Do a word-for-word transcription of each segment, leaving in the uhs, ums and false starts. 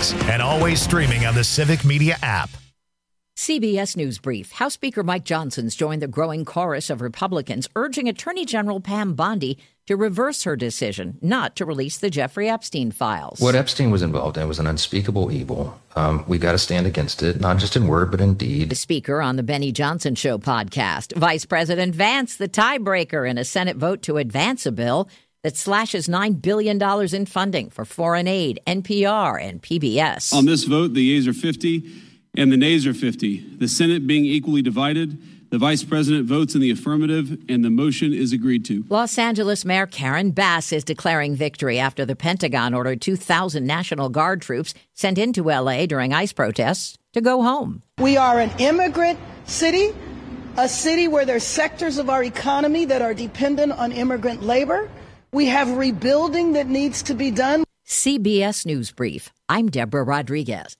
six, and always streaming on the Civic Media app. C B S News Brief. House Speaker Mike Johnson's joined the growing chorus of Republicans urging Attorney General Pam Bondi to reverse her decision not to release the Jeffrey Epstein files. What Epstein was involved in was an unspeakable evil. Um, we got to stand against it, not just in word, but in deed. The speaker on the Benny Johnson Show podcast. Vice President Vance, the tiebreaker in a Senate vote to advance a bill that slashes nine billion dollars in funding for foreign aid, N P R, and P B S. On this vote, the yeas are fifty and the nays are fifty. The Senate being equally divided, the Vice President votes in the affirmative, and the motion is agreed to. Los Angeles Mayor Karen Bass is declaring victory after the Pentagon ordered two thousand National Guard troops sent into L A during ICE protests to go home. We are an immigrant city, a city where there's sectors of our economy that are dependent on immigrant labor. We have rebuilding that needs to be done. C B S News Brief. I'm Deborah Rodriguez.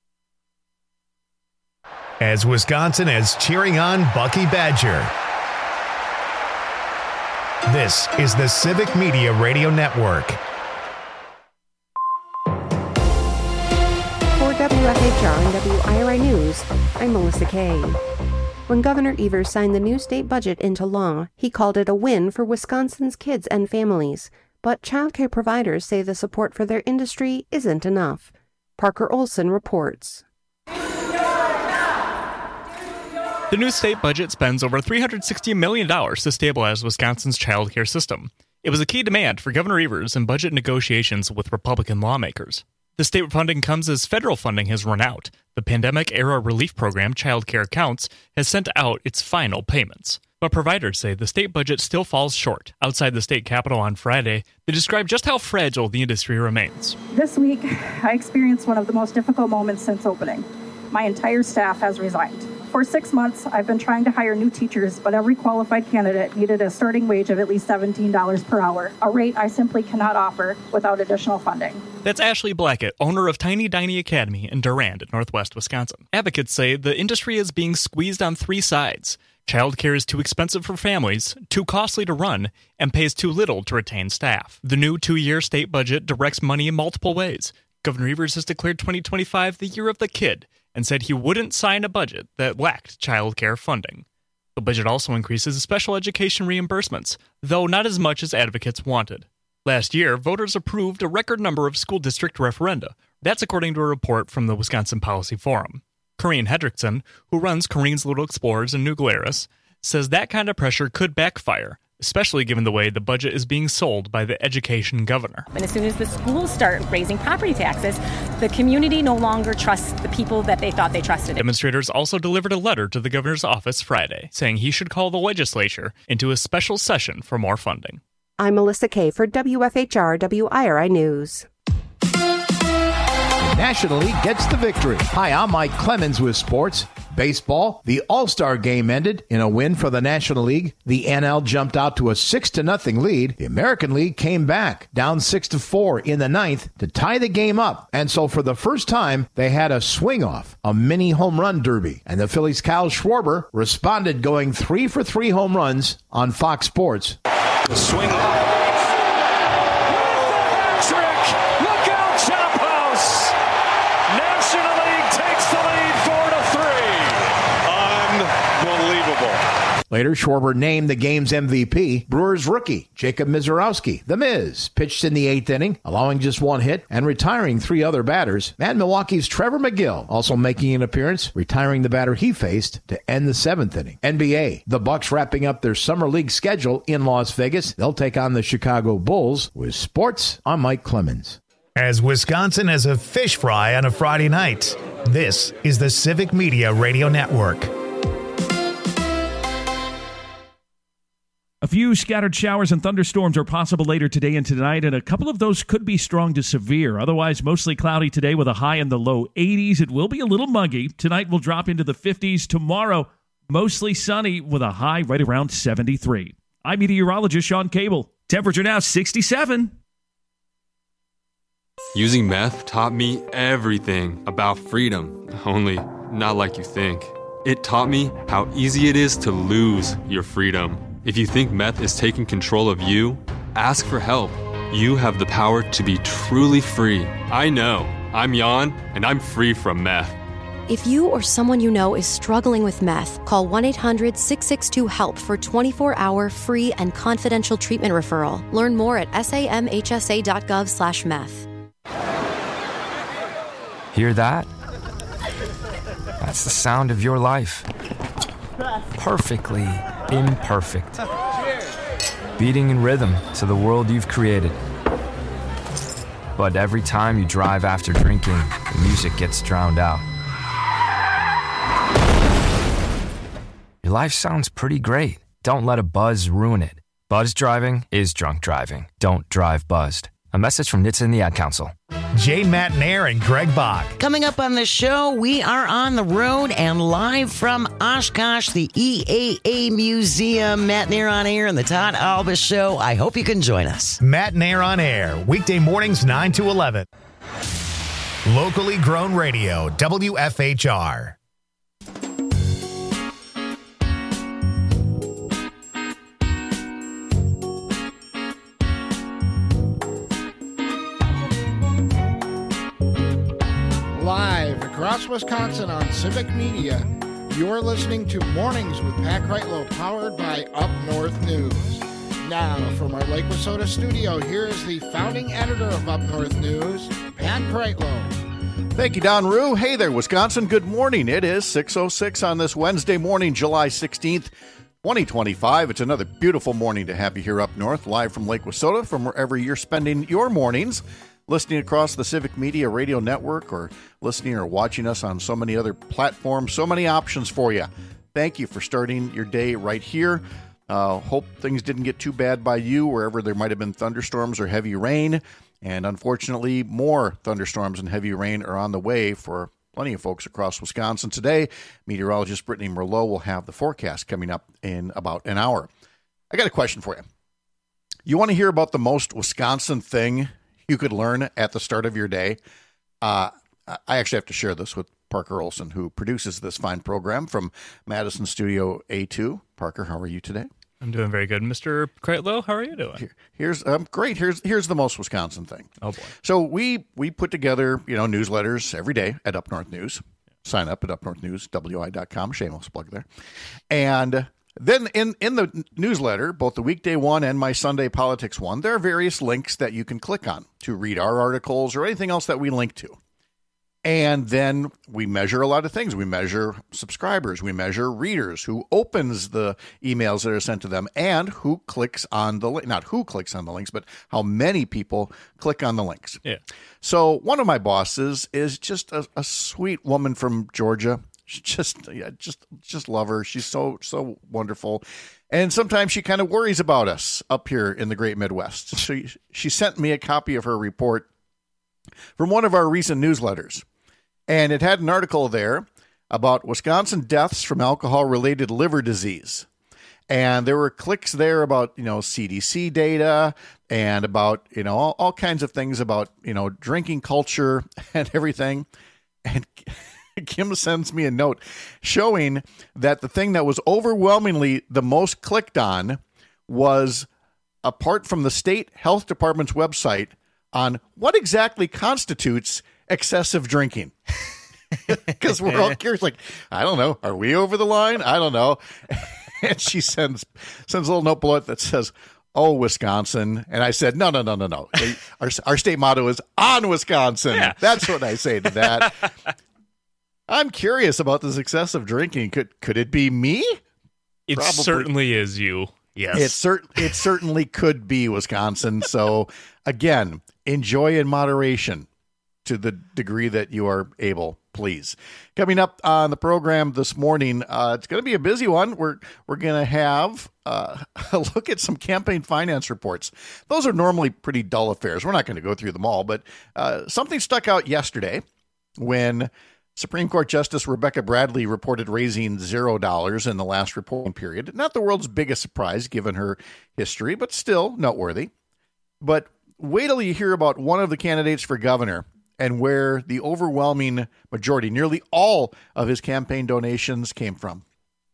As Wisconsin is cheering on Bucky Badger. This is the Civic Media Radio Network. For W F H R and W I R I News, I'm Melissa Kay. When Governor Evers signed the new state budget into law, he called it a win for Wisconsin's kids and families. But childcare providers say the support for their industry isn't enough. Parker Olson reports. The new state budget spends over three hundred sixty million dollars to stabilize Wisconsin's child care system. It was a key demand for Governor Evers in budget negotiations with Republican lawmakers. The state funding comes as federal funding has run out. The pandemic-era relief program, Child Care Counts, has sent out its final payments. But providers say the state budget still falls short. Outside the state capitol on Friday, they describe just how fragile the industry remains. This week, I experienced one of the most difficult moments since opening. My entire staff has resigned. For six months, I've been trying to hire new teachers, but every qualified candidate needed a starting wage of at least seventeen dollars per hour, a rate I simply cannot offer without additional funding. That's Ashley Blackett, owner of Tiny Diny Academy in Durand, northwest Wisconsin. Advocates say the industry is being squeezed on three sides. Childcare is too expensive for families, too costly to run, and pays too little to retain staff. The new two-year state budget directs money in multiple ways. Governor Evers has declared twenty twenty-five the year of the kid, and said he wouldn't sign a budget that lacked child care funding. The budget also increases special education reimbursements, though not as much as advocates wanted. Last year, voters approved a record number of school district referenda. That's according to a report from the Wisconsin Policy Forum. Corrine Hendrickson, who runs Corrine's Little Explorers in New Glarus, says that kind of pressure could backfire, especially given the way the budget is being sold by the education governor. And as soon as the schools start raising property taxes, the community no longer trusts the people that they thought they trusted. Demonstrators also delivered a letter to the governor's office Friday, saying he should call the legislature into a special session for more funding. I'm Melissa Kay for W F H R W I R I News. The National League gets the victory. Hi, I'm Mike Clemens with sports. Baseball, the All-Star game ended in a win for the National League. The N L jumped out to a six to nothing lead. The American League came back, down six to four in the ninth to tie the game up. And so for the first time, they had a swing-off, a mini home run derby. And the Phillies' Kyle Schwarber responded, going three for three home runs on Fox Sports. The swing. Trick! Look out, Chop House! National League takes the lead four to three. Unbelievable. Later, Schwarber named the game's M V P. Brewers rookie Jacob Misiorowski, The Miz, pitched in the eighth inning, allowing just one hit and retiring three other batters. And Milwaukee's Trevor McGill also making an appearance, retiring the batter he faced to end the seventh inning. N B A, the Bucks wrapping up their summer league schedule in Las Vegas. They'll take on the Chicago Bulls. With sports, I'm Mike Clemens. As Wisconsin has a fish fry on a Friday night, this is the Civic Media Radio Network. A few scattered showers and thunderstorms are possible later today and tonight, and a couple of those could be strong to severe. Otherwise, mostly cloudy today with a high in the low eighties. It will be a little muggy. Tonight will drop into the fifties. Tomorrow, mostly sunny with a high right around seventy-three. I'm meteorologist Sean Cable. Temperature now sixty-seven. Using meth taught me everything about freedom, only not like you think. It taught me how easy it is to lose your freedom. If you think meth is taking control of you, ask for help. You have the power to be truly free. I know. I'm Jan, and I'm free from meth. If you or someone you know is struggling with meth, call one eight hundred six six two HELP for twenty-four hour free and confidential treatment referral. Learn more at samhsa.gov slash meth. Hear that? That's the sound of your life. Perfectly imperfect. Beating in rhythm to the world you've created. But every time you drive after drinking, the music gets drowned out. Your life sounds pretty great. Don't let a buzz ruin it. Buzz driving is drunk driving. Don't drive buzzed. A message from N H T S A and the Ad Council. Jay Matnair and Greg Bach. Coming up on the show, we are on the road and live from Oshkosh, the E A A Museum. Matnair on Air and the Todd Alba Show. I hope you can join us. Matnair on Air, weekday mornings nine to eleven. Locally grown radio, W F H R. Live across Wisconsin on Civic Media, you're listening to Mornings with Pat Kreitlow, powered by Up North News. Now, from our Lake Wissota studio, here is the founding editor of Up North News, Pat Kreitlow. Thank you, Don Rue. Hey there, Wisconsin. Good morning. It is six oh six on this Wednesday morning, July sixteenth, twenty twenty-five. It's another beautiful morning to have you here up north, live from Lake Wissota, from wherever you're spending your mornings. Listening across the Civic Media Radio Network, or listening or watching us on so many other platforms, so many options for you. Thank you for starting your day right here. Uh, hope things didn't get too bad by you, wherever there might have been thunderstorms or heavy rain. And unfortunately, more thunderstorms and heavy rain are on the way for plenty of folks across Wisconsin today. Meteorologist Brittany Merlot will have the forecast coming up in about an hour. I got a question for you. You want to hear about the most Wisconsin thing you could learn at the start of your day? Uh, I actually have to share this with Parker Olson, who produces this fine program from Madison Studio A two. Parker, how are you today? I'm doing very good. Mister Kreitlow, how are you doing? Here, here's um, great. Here's here's the most Wisconsin thing. Oh, boy. So we we put together, you know, newsletters every day at Up North News. Sign up at up north news w i dot com. Shameless plug there. And then in, in the newsletter, both the weekday one and my Sunday politics one, there are various links that you can click on to read our articles or anything else that we link to. And then we measure a lot of things. We measure subscribers. We measure readers, who opens the emails that are sent to them, and who clicks on the link. Not who clicks on the links, but how many people click on the links. Yeah. So one of my bosses is just a, a sweet woman from Georgia. Just, yeah, just, just love her. She's so, so wonderful. And sometimes she kind of worries about us up here in the great Midwest. So she, she sent me a copy of her report from one of our recent newsletters. And it had an article there about Wisconsin deaths from alcohol-related liver disease. And there were clicks there about, you know, C D C data and about, you know, all, all kinds of things about, you know, drinking culture and everything. And Kim sends me a note showing that the thing that was overwhelmingly the most clicked on was, apart from the state health department's website, on what exactly constitutes excessive drinking. Because we're all curious, like, I don't know. Are we over the line? I don't know. And she sends sends a little note below it that says, "Oh, Wisconsin." And I said, no, no, no, no, no. Our, our state motto is on Wisconsin. Yeah. That's what I say to that. I'm curious about this excessive drinking. Could could it be me? It Probably. certainly is you. Yes. It, cer- it certainly could be Wisconsin. So, again, enjoy in moderation to the degree that you are able, please. Coming up on the program this morning, uh, it's going to be a busy one. We're we're going to have uh, a look at some campaign finance reports. Those are normally pretty dull affairs. We're not going to go through them all, but uh, something stuck out yesterday when Supreme Court Justice Rebecca Bradley reported raising zero dollars in the last reporting period. Not the world's biggest surprise given her history, but still noteworthy. But wait till you hear about one of the candidates for governor and where the overwhelming majority, nearly all of his campaign donations came from.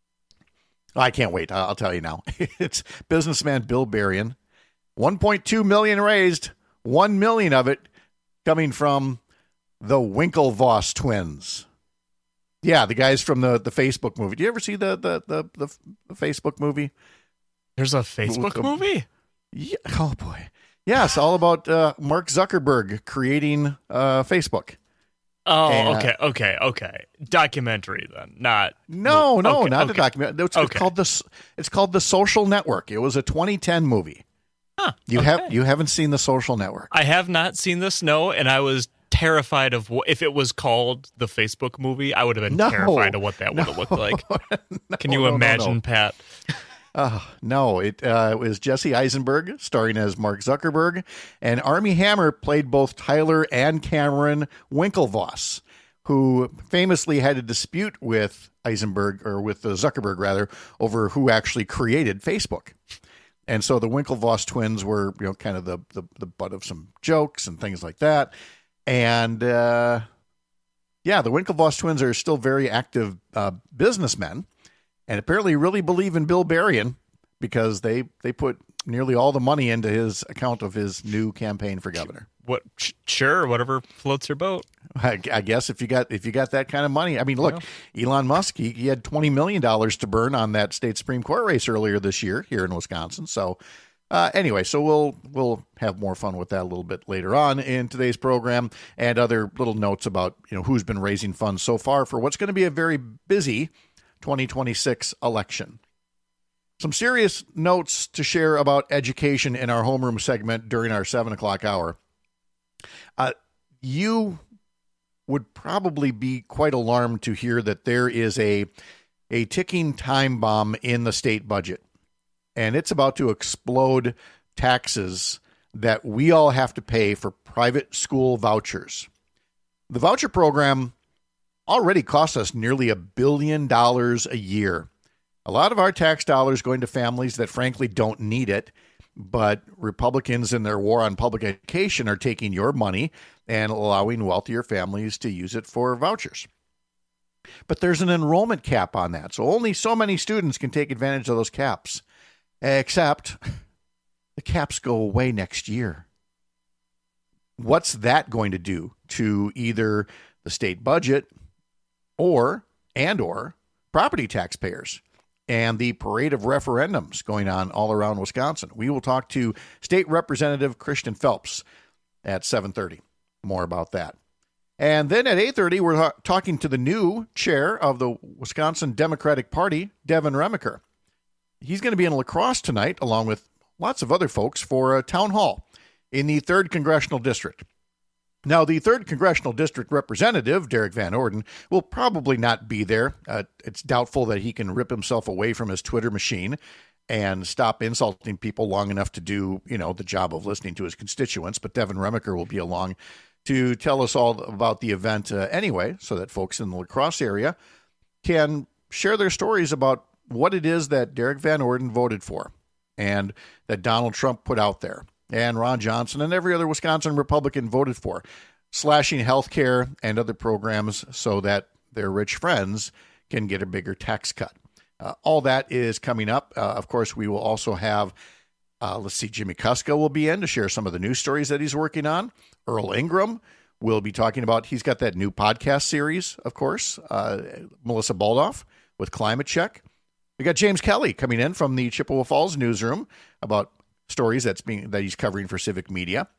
I can't wait. I'll tell you now. It's businessman Bill Berrien. one point two million dollars raised, one million dollars of it coming from the Winklevoss twins. Yeah, the guys from the, the Facebook movie. Do you ever see the the the, the, the Facebook movie? There's a Facebook movie? Yeah. Oh, boy. Yes, all about uh, Mark Zuckerberg creating uh, Facebook. Oh, And, uh, okay, okay, okay. Documentary then, not No, no, okay, not okay. a documentary. It's, Okay. it's called the It's called The Social Network. It was a twenty ten movie. Huh, You okay. have you haven't seen The Social Network? I have not seen this, no, and I was terrified of what, if it was called the Facebook movie, I would have been No, terrified of what that would have looked like. Can you no, no, imagine, no. Pat? Uh, no, it uh, was Jesse Eisenberg starring as Mark Zuckerberg, and Armie Hammer played both Tyler and Cameron Winklevoss, who famously had a dispute with Eisenberg, or with uh, Zuckerberg rather, over who actually created Facebook. And so the Winklevoss twins were, you know, kind of the the, the butt of some jokes and things like that. And uh, yeah, the Winklevoss twins are still very active uh, businessmen, and apparently really believe in Bill Berrien, because they they put nearly all the money into his account of his new campaign for governor. What? sh- Sure, whatever floats your boat. I, I guess if you got if you got that kind of money, I mean, look, Elon Musk, he, he had twenty million dollars to burn on that state Supreme Court race earlier this year here in Wisconsin. So uh, anyway, so we'll we'll have more fun with that a little bit later on in today's program, and other little notes about, you know, who's been raising funds so far for what's going to be a very busy twenty twenty-six election. Some serious notes to share about education in our homeroom segment during our seven o'clock hour. Uh, you would probably be quite alarmed to hear that there is a a ticking time bomb in the state budget, and it's about to explode taxes that we all have to pay for private school vouchers. The voucher program already costs us nearly a billion dollars a year. A lot of our tax dollars going to families that frankly don't need it, but Republicans in their war on public education are taking your money and allowing wealthier families to use it for vouchers. But there's an enrollment cap on that, so only so many students can take advantage of those caps, except the caps go away next year. What's that going to do to either the state budget or and or property taxpayers and the parade of referendums going on all around Wisconsin? We will talk to State Representative Christian Phelps at seven thirty. More about that. And then at eight thirty, we're ta- talking to the new chair of the Wisconsin Democratic Party, Devin Remiker. He's going to be in La Crosse tonight, along with lots of other folks, for a town hall in the third Congressional District. Now, the third Congressional District representative, Derek Van Orden, will probably not be there. Uh, it's doubtful that he can rip himself away from his Twitter machine and stop insulting people long enough to do, you know, the job of listening to his constituents. But Devin Remiker will be along to tell us all about the event uh, anyway, so that folks in the La Crosse area can share their stories about what it is that Derek Van Orden voted for and that Donald Trump put out there, and Ron Johnson and every other Wisconsin Republican voted for, slashing health care and other programs so that their rich friends can get a bigger tax cut. Uh, all that is coming up. Uh, of course, we will also have, uh, let's see, Jimmy Kuska will be in to share some of the news stories that he's working on. Earl Ingram will be talking about, he's got that new podcast series, of course, uh, Melissa Baldoff with Climate Check. We got James Kelly coming in from the Chippewa Falls newsroom about stories that's being that he's covering for Civic Media.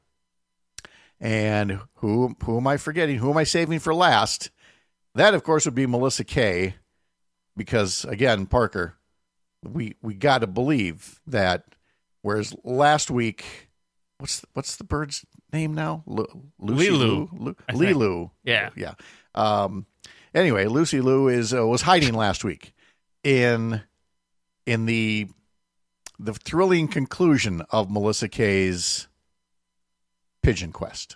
And who who am I forgetting? Who am I saving for last? That, of course, would be Melissa Kay, because again, Parker, we we got to believe that. Whereas last week, what's what's the bird's name now? Lu- Lucy Lilu. Lou? Lu- I think. Lilu. Yeah. yeah. Um, anyway, Lucy Liu is uh, was hiding last week in in the the thrilling conclusion of Melissa Kay's pigeon quest.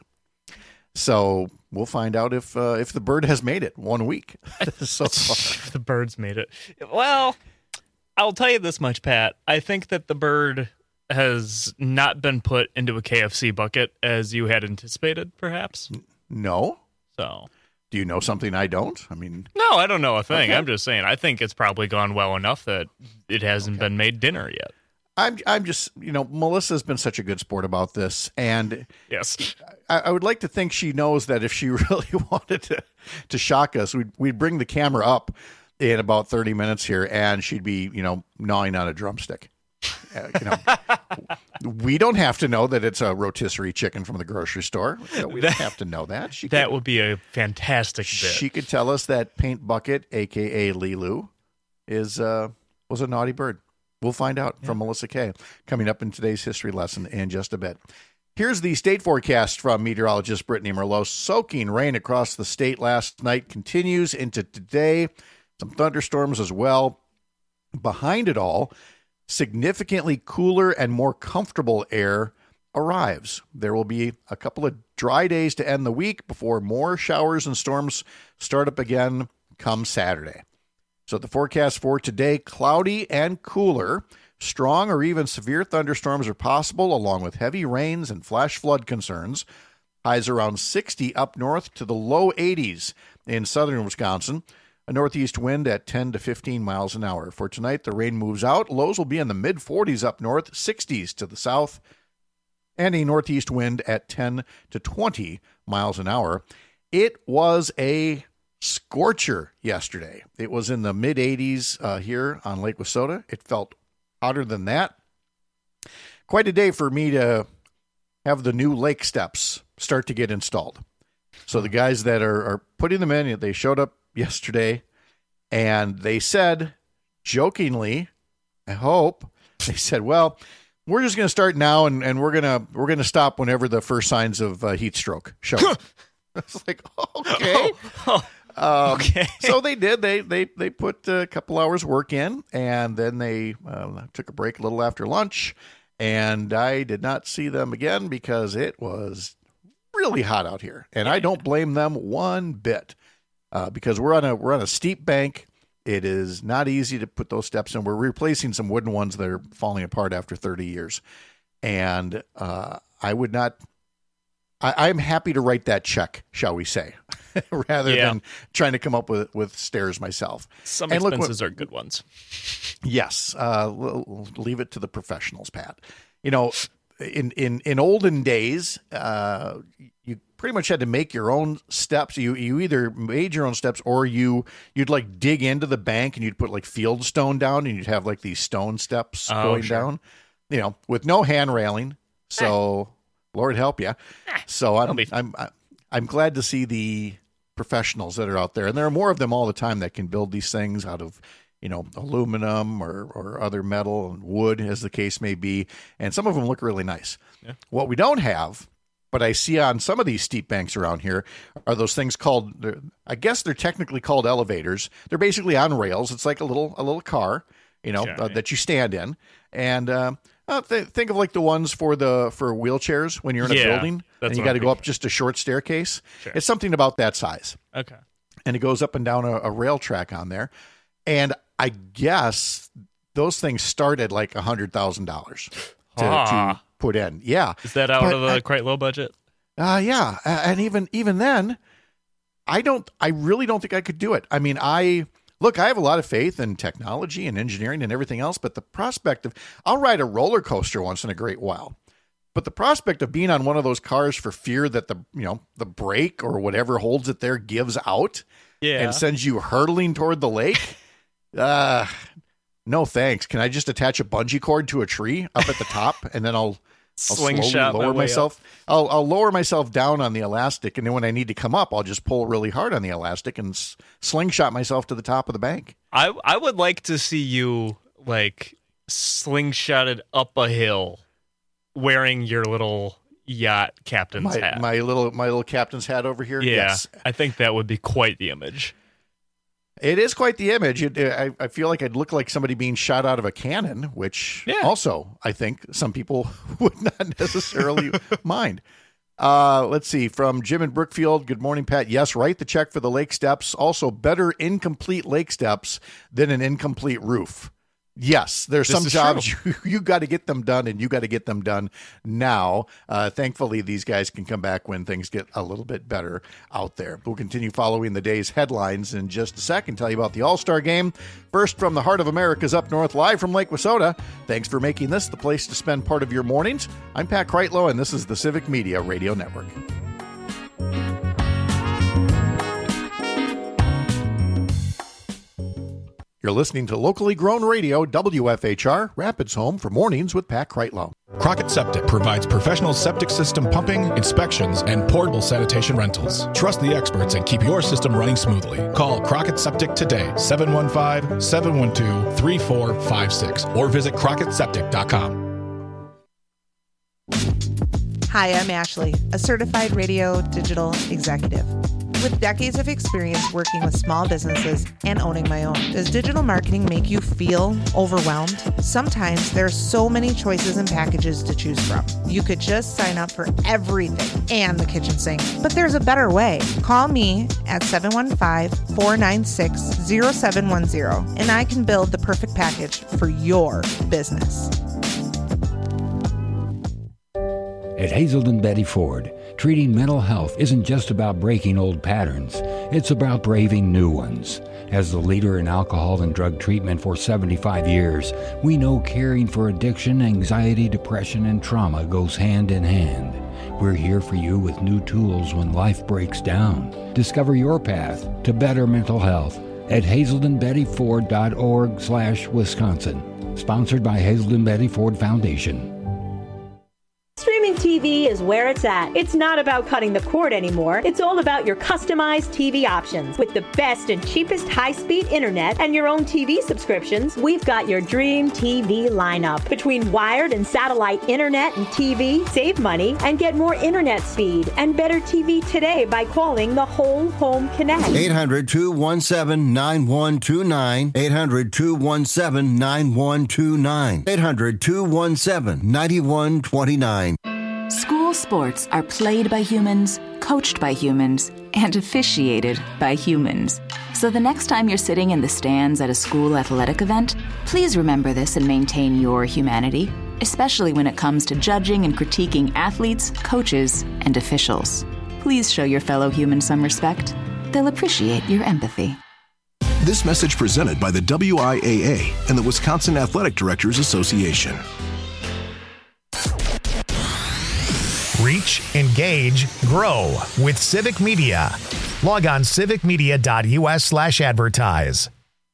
So we'll find out if uh, if the bird has made it one week so far. The bird's made it. Well, I'll tell you this much, Pat. I think that the bird has not been put into a K F C bucket as you had anticipated, perhaps. No. So, do you know something I don't? I mean, no, I don't know a thing. Okay. I'm just saying. I think it's probably gone well enough that it hasn't okay. been made dinner yet. I'm I'm just, you know, Melissa's been such a good sport about this, and yes, I, I would like to think she knows that if she really wanted to to shock us, we'd we'd bring the camera up in about thirty minutes here, and she'd be, you know, gnawing on a drumstick. Uh, you know, we don't have to know that it's a rotisserie chicken from the grocery store. You know, we that, don't have to know that. She that could, would be a fantastic bit. She could tell us that Paint Bucket, a k a. Lilu, is uh, was a naughty bird. We'll find out yeah. from Melissa Kay coming up in today's history lesson in just a bit. Here's the state forecast from meteorologist Brittany Merlot. Soaking rain across the state last night continues into today. Some thunderstorms as well. Behind it all, significantly cooler and more comfortable air arrives. There will be a couple of dry days to end the week before more showers and storms start up again come Saturday. So the forecast for today, cloudy and cooler. Strong or even severe thunderstorms are possible, along with heavy rains and flash flood concerns. Highs around sixty up north to the low eighties in southern Wisconsin. A northeast wind at ten to fifteen miles an hour. For tonight, the rain moves out. Lows will be in the mid forties up north, sixties to the south, and a northeast wind at ten to twenty miles an hour. It was a scorcher yesterday. It was in the mid eighties uh, here on Lake Wissota. It felt hotter than that. Quite a day for me to have the new lake steps start to get installed. So the guys that are, are putting them in, they showed up yesterday, and they said, jokingly, I hope, they said, well, we're just going to start now, and, and we're going to we're going to stop whenever the first signs of uh, heat stroke show up. It's like, okay. Oh, Um, okay. So they did. They they they put a couple hours work in, and then they uh, took a break a little after lunch. And I did not see them again because it was really hot out here, and I don't blame them one bit uh, because we're on a we're on a steep bank. It is not easy to put those steps in. We're replacing some wooden ones that are falling apart after thirty years, and uh, I would not. I, I'm happy to write that check, shall we say, rather yeah. than trying to come up with, with stairs myself. Some and expenses look, are good ones. Yes. Uh, we'll leave it to the professionals, Pat. You know, in, in, in olden days, uh, you pretty much had to make your own steps. You you either made your own steps or you, you'd like dig into the bank and you'd put like field stone down and you'd have like these stone steps oh, going sure. down, you know, with no hand railing. So... Lord help you. So I'm, I'm I'm glad to see the professionals that are out there, and there are more of them all the time that can build these things out of, you know, aluminum or, or other metal and wood, as the case may be, and some of them look really nice. Yeah. What we don't have, but I see on some of these steep banks around here, are those things called, I guess they're technically called elevators. They're basically on rails. It's like a little a little car, you know, Sure, uh, yeah. that you stand in, and. Uh, Uh, th- think of like the ones for the for wheelchairs when you're in a Yeah, building that's and you what got I'm to go up just a short staircase. Sure. It's something about that size, Okay. and it goes up and down a, a rail track on there. And I guess those things start at like a hundred thousand dollars to, Ah. to put in. Yeah, Is that out But of the I- quite low budget? uh, yeah, A- and even even then, I don't. I really don't think I could do it. I mean, I look. I have a lot of faith in technology and engineering and everything else, but the prospect of I'll ride a roller coaster once in a great while, but the prospect of being on one of those cars for fear that the you know the brake or whatever holds it there gives out Yeah. and sends you hurtling toward the lake. uh no thanks. Can I just attach a bungee cord to a tree up at the top and then I'll I'll Slingshot slowly my lower way myself. I'll I'll lower myself down on the elastic, and then when I need to come up, I'll just pull really hard on the elastic and s- slingshot myself to the top of the bank. I I would like to see you like slingshotted up a hill, wearing your little yacht captain's My hat. my little my little captain's hat over here. yeah, Yes, I think that would be quite the image. it is quite the image. It, I I feel like I'd look like somebody being shot out of a cannon, which Yeah. also I think some people would not necessarily mind. Uh, let's see, from Jim in Brookfield. Good morning, Pat. Yes, write the check for the lake steps. Also, better incomplete lake steps than an incomplete roof. Yes, there's This some is jobs true. you, you got to get them done, and you got to get them done now. Uh, thankfully, these guys can come back when things get a little bit better out there. We'll continue following the day's headlines in just a second, tell you about the All-Star Game. First, from the heart of America's up north, live from Lake Wissota. Thanks for making this the place to spend part of your mornings. I'm Pat Kreitlow, and this is the Civic Media Radio Network. You're listening to locally grown radio, W F H R, Rapids Home for Mornings with Pat Kreitlow. Crockett Septic provides professional septic system pumping, inspections, and portable sanitation rentals. Trust the experts and keep your system running smoothly. Call Crockett Septic today, seven one five, seven one two, three four five six, or visit crockett septic dot com. Hi, I'm Ashley, a certified radio digital executive. With decades of experience working with small businesses and owning my own, does digital marketing make you feel overwhelmed? Sometimes there are so many choices and packages to choose from. You could just sign up for everything and the kitchen sink, but there's a better way. Call me at seven one five, four nine six, zero seven one zero and I can build the perfect package for your business. At Hazelden Betty Ford, treating mental health isn't just about breaking old patterns, it's about braving new ones. As the leader in alcohol and drug treatment for seventy-five years, we know caring for addiction, anxiety, depression, and trauma goes hand in hand. We're here for you with new tools when life breaks down. Discover your path to better mental health at hazelden betty ford dot org slash Wisconsin. Sponsored by Hazelden Betty Ford Foundation. Streaming T V is where it's at. It's not about cutting the cord anymore. It's all about your customized T V options. With the best and cheapest high-speed internet and your own T V subscriptions, we've got your dream T V lineup. Between wired and satellite internet and T V, save money and get more internet speed and better T V today by calling the Whole Home Connect. eight hundred, two one seven, nine one two nine. eight hundred, two one seven, nine one two nine. eight hundred, two one seven, nine one two nine. School sports are played by humans, coached by humans, and officiated by humans. So the next time you're sitting in the stands at a school athletic event, please remember this and maintain your humanity, especially when it comes to judging and critiquing athletes, coaches, and officials. Please show your fellow humans some respect. They'll appreciate your empathy. This message presented by the W I A A and the Wisconsin Athletic Directors Association. Reach, engage, grow with Civic Media. Log on civic media dot u s slash advertise.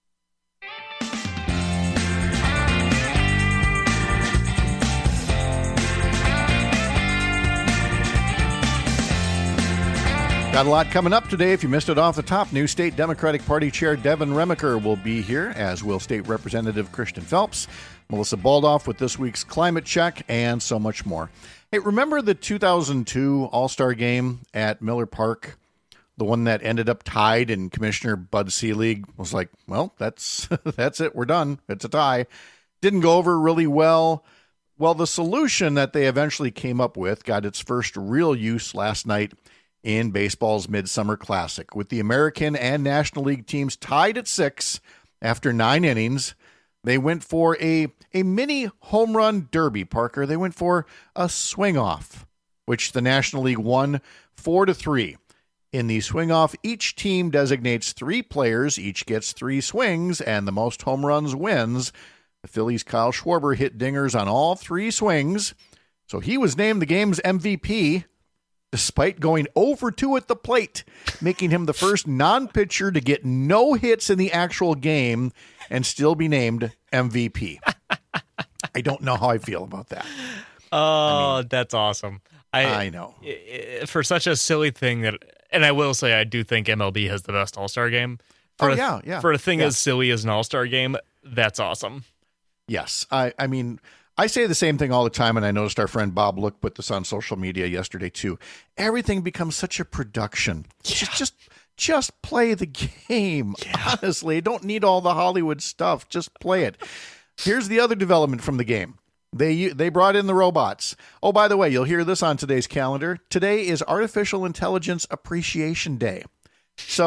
Got a lot coming up today. If you missed it off the top, new State Democratic Party Chair Devin Remaker will be here, as will State Representative Christian Phelps, Melissa Baldoff with this week's Climate Check, and so much more. Hey, remember the two thousand two All-Star Game at Miller Park? The one that ended up tied, and Commissioner Bud Selig was like, well, that's that's it. We're done. It's a tie. Didn't go over really well. Well, the solution that they eventually came up with got its first real use last night in baseball's Midsummer Classic, with the American and National League teams tied at six after nine innings. They went for a, a mini home run derby, Parker. They went for a swing-off, which the National League won four to three. In the swing-off, each team designates three players, each gets three swings, and the most home runs wins. The Phillies' Kyle Schwarber hit dingers on all three swings, so he was named the game's M V P, despite going over two at the plate, making him the first non-pitcher to get no hits in the actual game and still be named M V P. I don't know how I feel about that. Oh, I mean, that's awesome. I, I know. For such a silly thing that, and I will say I do think M L B has the best All-Star game. For oh, a, yeah, yeah. For a thing yeah. as silly as an All-Star game, that's awesome. Yes. I, I mean, I say the same thing all the time, and I noticed our friend Bob Look put this on social media yesterday, too. Everything becomes such a production. Yeah. Just, just just play the game, yeah. Honestly. Don't need all the Hollywood stuff. Just play it. Here's the other development from the game. They they brought in the robots. Oh, by the way, you'll hear this on today's calendar. Today is Artificial Intelligence Appreciation Day. So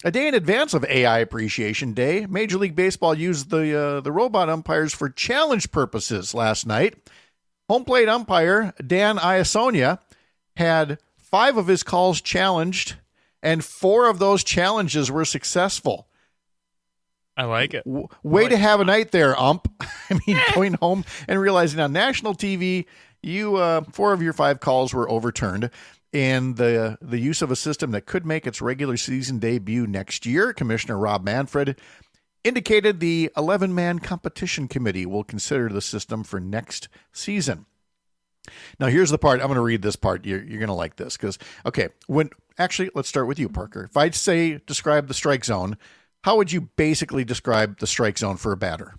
A day in advance of A I Appreciation Day, Major League Baseball used the uh, the robot umpires for challenge purposes last night. Home plate umpire Dan Iasonia had five of his calls challenged, and four of those challenges were successful. I like it. W- way like to have a night there, ump. I mean, going home and realizing on national T V, you uh, four of your five calls were overturned. And the the use of a system that could make its regular season debut next year, Commissioner Rob Manfred indicated the eleven-man competition committee will consider the system for next season. Now, here's the part. I'm going to read this part. You're, you're going to like this because, okay, when actually, let's start with you, Parker. If I'd say describe the strike zone, how would you basically describe the strike zone for a batter?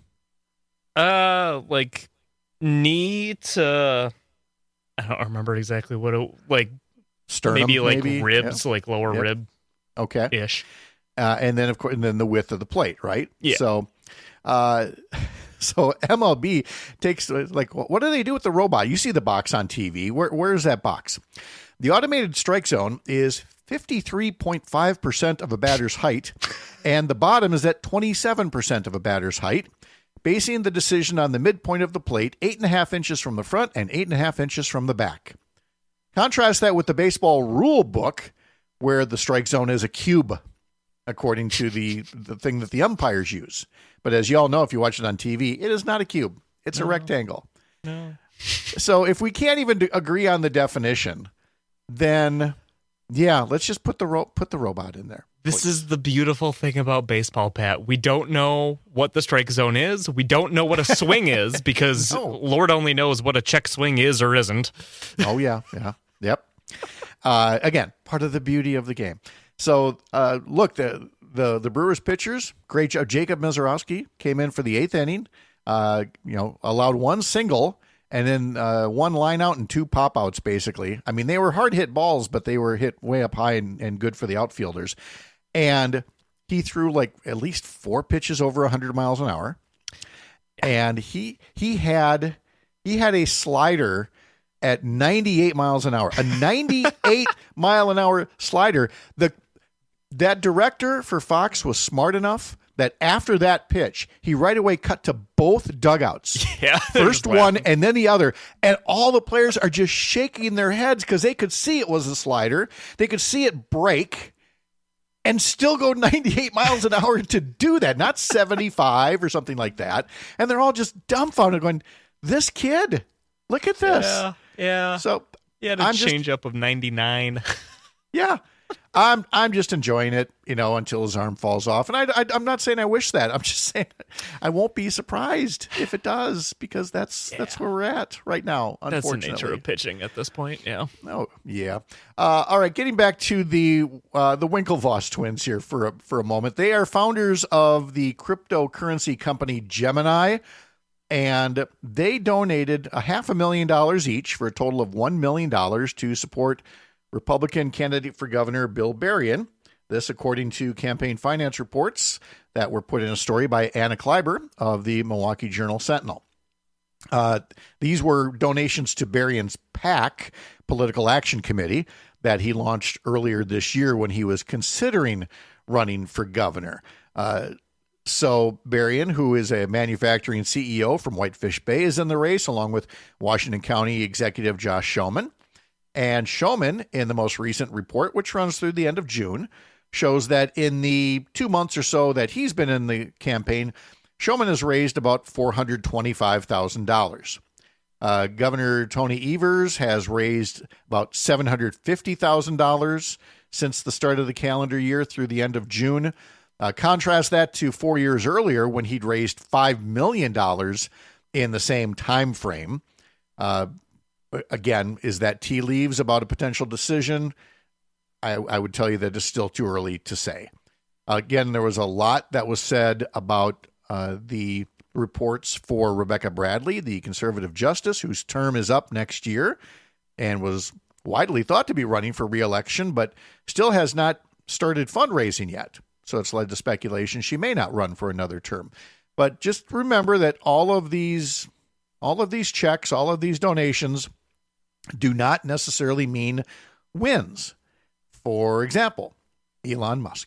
Uh, like knee to, I don't remember exactly what it, like, Sternum, maybe like maybe? ribs, Yeah. like lower Yep. rib. Okay. Ish. Uh, and then, of course, and then the width of the plate, right? Yeah. So, uh, so M L B takes, like, what do they do with the robot? You see the box on T V. Where, where is that box? The automated strike zone is fifty-three point five percent of a batter's height, and the bottom is at twenty-seven percent of a batter's height, basing the decision on the midpoint of the plate, eight and a half inches from the front and eight and a half inches from the back. Contrast that with the baseball rule book, where the strike zone is a cube, according to the, the thing that the umpires use. But as you all know, if you watch it on T V, it is not a cube. It's No. a rectangle. No. So if we can't even do, agree on the definition, then, yeah, let's just put the ro- put the robot in there. This is the beautiful thing about baseball, Pat. We don't know what the strike zone is. We don't know what a swing is because No. Lord only knows what a check swing is or isn't. Oh, yeah, yeah, yep. Uh, again, part of the beauty of the game. So, uh, look, the, the the Brewers pitchers, great job. Jacob Mizorowski came in for the eighth inning, uh, you know, allowed one single and then uh, one line out and two pop outs, basically. I mean, they were hard hit balls, but they were hit way up high and, and good for the outfielders. And he threw like at least four pitches over one hundred miles an hour. And he he had he had a slider at ninety-eight miles an hour, a ninety-eight mile an hour slider. The that director for Fox was smart enough that after that pitch, he right away cut to both dugouts. Yeah, First one and then the other. And all the players are just shaking their heads because they could see it was a slider. They could see it break and still go ninety-eight miles an hour to do that, not seventy-five or something like that. And they're all just dumbfounded going, this kid, look at this. Yeah, yeah. So yeah, a I'm just- change up of ninety-nine. Yeah. I'm I'm just enjoying it, you know, until his arm falls off. And I, I, I'm not saying I wish that. I'm just saying I won't be surprised if it does because that's Yeah. that's where we're at right now, That's the unfortunately. nature of pitching at this point, yeah. Oh, yeah. Uh, all right, getting back to the uh, the Winklevoss twins here for a, for a moment. They are founders of the cryptocurrency company Gemini, and they donated a half a million dollars each for a total of one million dollars to support Republican candidate for governor Bill Berrien. This, according to campaign finance reports that were put in a story by Anna Kleiber of the Milwaukee Journal-Sentinel. Uh, these were donations to Berrien's PAC, Political Action Committee, that he launched earlier this year when he was considering running for governor. Uh, so Berrien, who is a manufacturing C E O from Whitefish Bay, is in the race, along with Washington County Executive Josh Schoeman. And Schoeman, in the most recent report, which runs through the end of June, shows that in the two months or so that he's been in the campaign, Schoeman has raised about four hundred twenty-five thousand dollars. Uh, Governor Tony Evers has raised about seven hundred fifty thousand dollars since the start of the calendar year through the end of June. Uh, contrast that to four years earlier when he'd raised five million dollars in the same time frame. Uh, Again, is that tea leaves about a potential decision? I, I would tell you that it's still too early to say. Again, there was a lot that was said about uh, the reports for Rebecca Bradley, the conservative justice, whose term is up next year and was widely thought to be running for re-election, but still has not started fundraising yet. So it's led to speculation she may not run for another term. But just remember that all of these, all of these checks, all of these donations do not necessarily mean wins. For example, Elon Musk.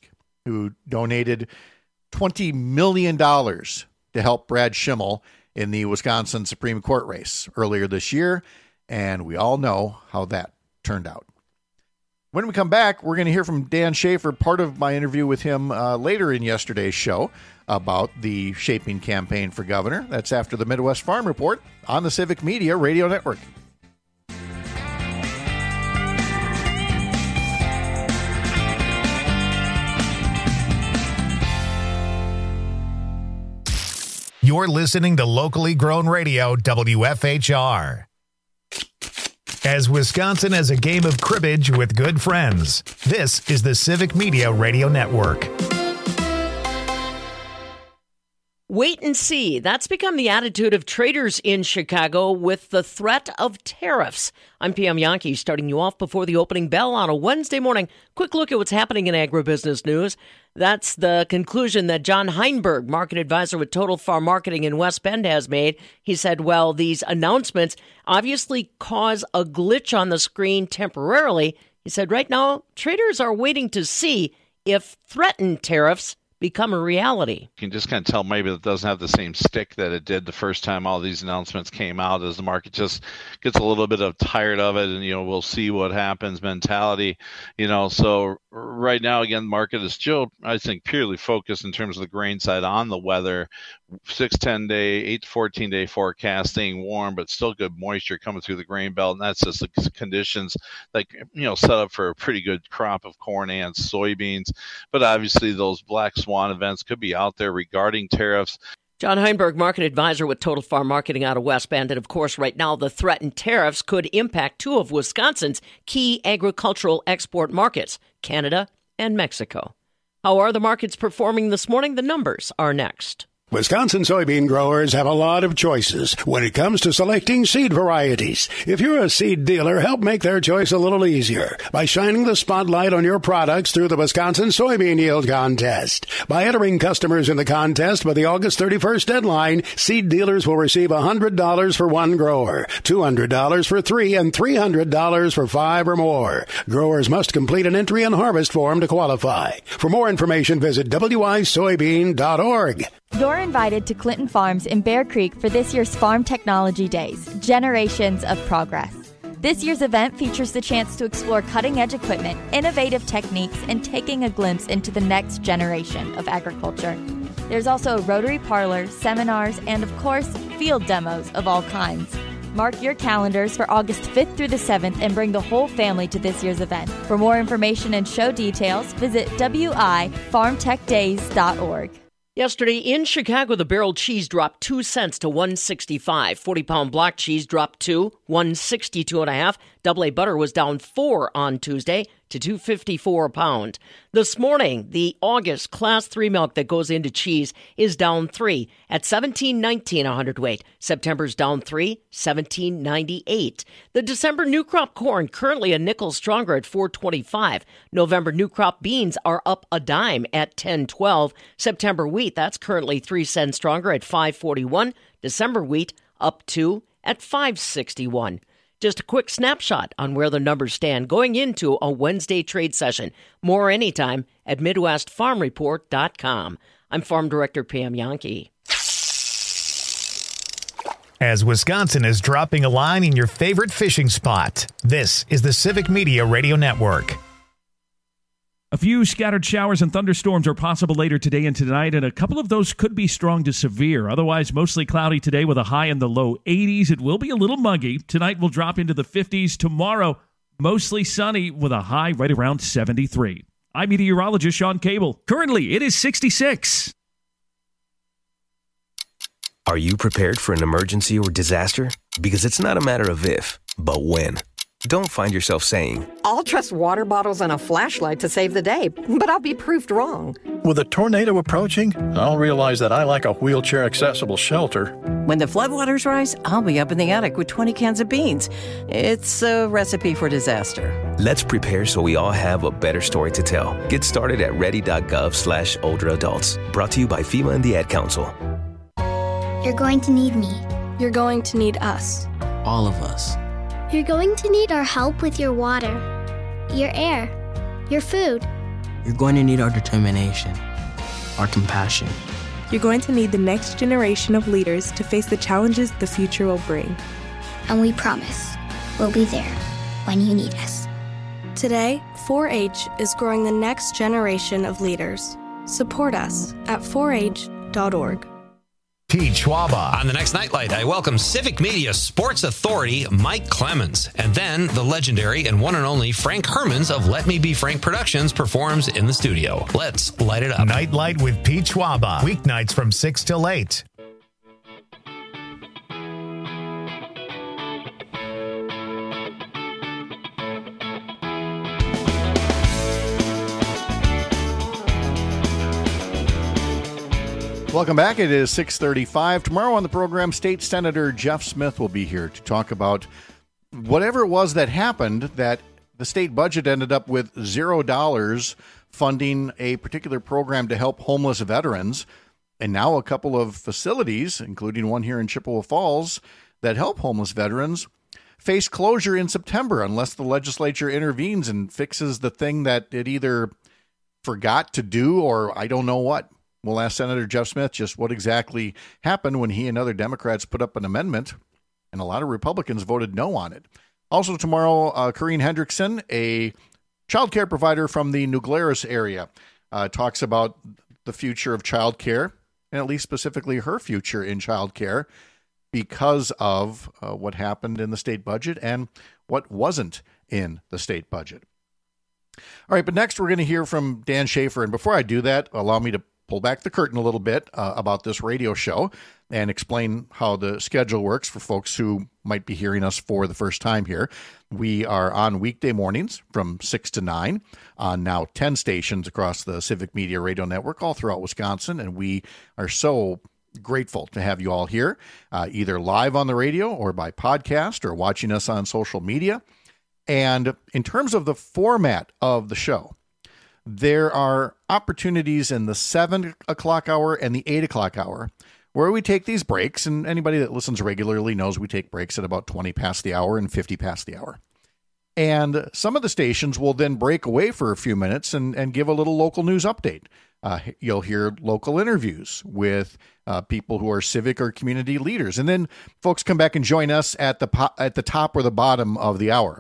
who donated twenty million dollars to help Brad Schimmel in the Wisconsin Supreme Court race earlier this year, and we all know how that turned out. When we come back, we're going to hear from Dan Schaefer, part of my interview with him uh, later in yesterday's show about the shaping campaign for governor. That's after the Midwest Farm Report on the Civic Media Radio Network. You're listening to locally grown radio, W F H R. As Wisconsin has a game of cribbage with good friends, this is the Civic Media Radio Network. Wait and see. That's become the attitude of traders in Chicago with the threat of tariffs. I'm P M Yankee, starting you off before the opening bell on a Wednesday morning. Quick look at what's happening in agribusiness news. That's the conclusion that John Heinberg, market advisor with Total Farm Marketing in West Bend, has made. He said, well, these announcements obviously cause a glitch on the screen temporarily. He said, right now, traders are waiting to see if threatened tariffs become a reality. You can just kind of tell maybe it doesn't have the same stick that it did the first time all these announcements came out, as the market just gets a little bit of tired of it, and, you know, we'll see what happens mentality, you know. So right now, again, the market is still, I think, purely focused in terms of the grain side on the weather. six, ten day, eight to fourteen day forecast, staying warm, but still good moisture coming through the grain belt. And that's just the conditions that, you know, set up for a pretty good crop of corn and soybeans. But obviously those black swan events could be out there regarding tariffs. John Heinberg, market advisor with Total Farm Marketing out of West Bend. And of course, right now, the threatened tariffs could impact two of Wisconsin's key agricultural export markets, Canada and Mexico. How are the markets performing this morning? The numbers are next. Wisconsin soybean growers have a lot of choices when it comes to selecting seed varieties. If you're a seed dealer, help make their choice a little easier by shining the spotlight on your products through the Wisconsin Soybean Yield Contest. By entering customers in the contest by the August thirty-first deadline, seed dealers will receive one hundred dollars for one grower, two hundred dollars for three, and three hundred dollars for five or more. Growers must complete an entry and harvest form to qualify. For more information, visit w i soybean dot org. You're invited to Clinton Farms in Bear Creek for this year's Farm Technology Days, Generations of Progress. This year's event features the chance to explore cutting-edge equipment, innovative techniques, and taking a glimpse into the next generation of agriculture. There's also a Rotary Parlor, seminars, and, of course, field demos of all kinds. Mark your calendars for August fifth through the seventh and bring the whole family to this year's event. For more information and show details, visit w i farm tech days dot org. Yesterday in Chicago, the barrel cheese dropped two cents to one sixty-five. forty-pound block cheese dropped to one sixty-two and a half. Double A butter was down four on Tuesday to two fifty-four a pound. This morning, the August Class three milk that goes into cheese is down three at seventeen nineteen a hundredweight. September's down three, seventeen ninety-eight. The December new crop corn currently a nickel stronger at four twenty-five. November new crop beans are up a dime at ten twelve. September wheat, that's currently three cents stronger at five forty-one. December wheat up two at five sixty-one. Just a quick snapshot on where the numbers stand going into a Wednesday trade session. More anytime at midwest farm report dot com. I'm Farm Director Pam Yankee. As Wisconsin is dropping a line in your favorite fishing spot, this is the Civic Media Radio Network. A few scattered showers and thunderstorms are possible later today and tonight, and a couple of those could be strong to severe. Otherwise, mostly cloudy today with a high in the low eighties. It will be a little muggy. Tonight will drop into the fifties. Tomorrow, mostly sunny with a high right around seventy-three. I'm meteorologist Sean Cable. Currently, it is sixty-six. Are you prepared for an emergency or disaster? Because it's not a matter of if, but when. Don't find yourself saying, I'll trust water bottles and a flashlight to save the day, but I'll be proved wrong. With a tornado approaching, I'll realize that I lack a wheelchair-accessible shelter. When the floodwaters rise, I'll be up in the attic with twenty cans of beans. It's a recipe for disaster. Let's prepare so we all have a better story to tell. Get started at ready.gov slash older adults. Brought to you by FEMA and the Ad Council. You're going to need me. You're going to need us. All of us. You're going to need our help with your water, your air, your food, You're going to need our determination, our compassion. You're going to need the next generation of leaders to face the challenges the future will bring. And we promise we'll be there when you need us. Today, four H is growing the next generation of leaders. Support us at four H dot org. Pete Schwaba. On the next Nightlight, I welcome Civic Media Sports Authority Mike Clemens. And then the legendary and one and only Frank Hermans of Let Me Be Frank Productions performs in the studio. Let's light it up. Nightlight with Pete Schwaba. Weeknights from six till eight. Welcome back. It is six thirty-five. Tomorrow on the program, State Senator Jeff Smith will be here to talk about whatever it was that happened that the state budget ended up with zero dollars funding a particular program to help homeless veterans. And now a couple of facilities, including one here in Chippewa Falls, that help homeless veterans face closure in September unless the legislature intervenes and fixes the thing that it either forgot to do or I don't know what. We'll ask Senator Jeff Smith just what exactly happened when he and other Democrats put up an amendment, and a lot of Republicans voted no on it. Also tomorrow, uh, Corrine Hendrickson, a child care provider from the New Glarus area, uh, talks about the future of child care, and at least specifically her future in child care because of uh, what happened in the state budget and what wasn't in the state budget. All right, but next we're going to hear from Dan Schaefer. And before I do that, allow me to pull back the curtain a little bit uh, about this radio show and explain how the schedule works for folks who might be hearing us for the first time here. We are on weekday mornings from six to nine on now ten stations across the Civic Media Radio Network all throughout Wisconsin, and we are so grateful to have you all here, uh, either live on the radio or by podcast or watching us on social media. And in terms of the format of the show, there are opportunities in the seven o'clock hour and the eight o'clock hour where we take these breaks. And anybody that listens regularly knows we take breaks at about twenty past the hour and fifty past the hour. And some of the stations will then break away for a few minutes and, and give a little local news update. Uh, you'll hear local interviews with uh, people who are civic or community leaders. And then folks come back and join us at the po- at the top or the bottom of the hour.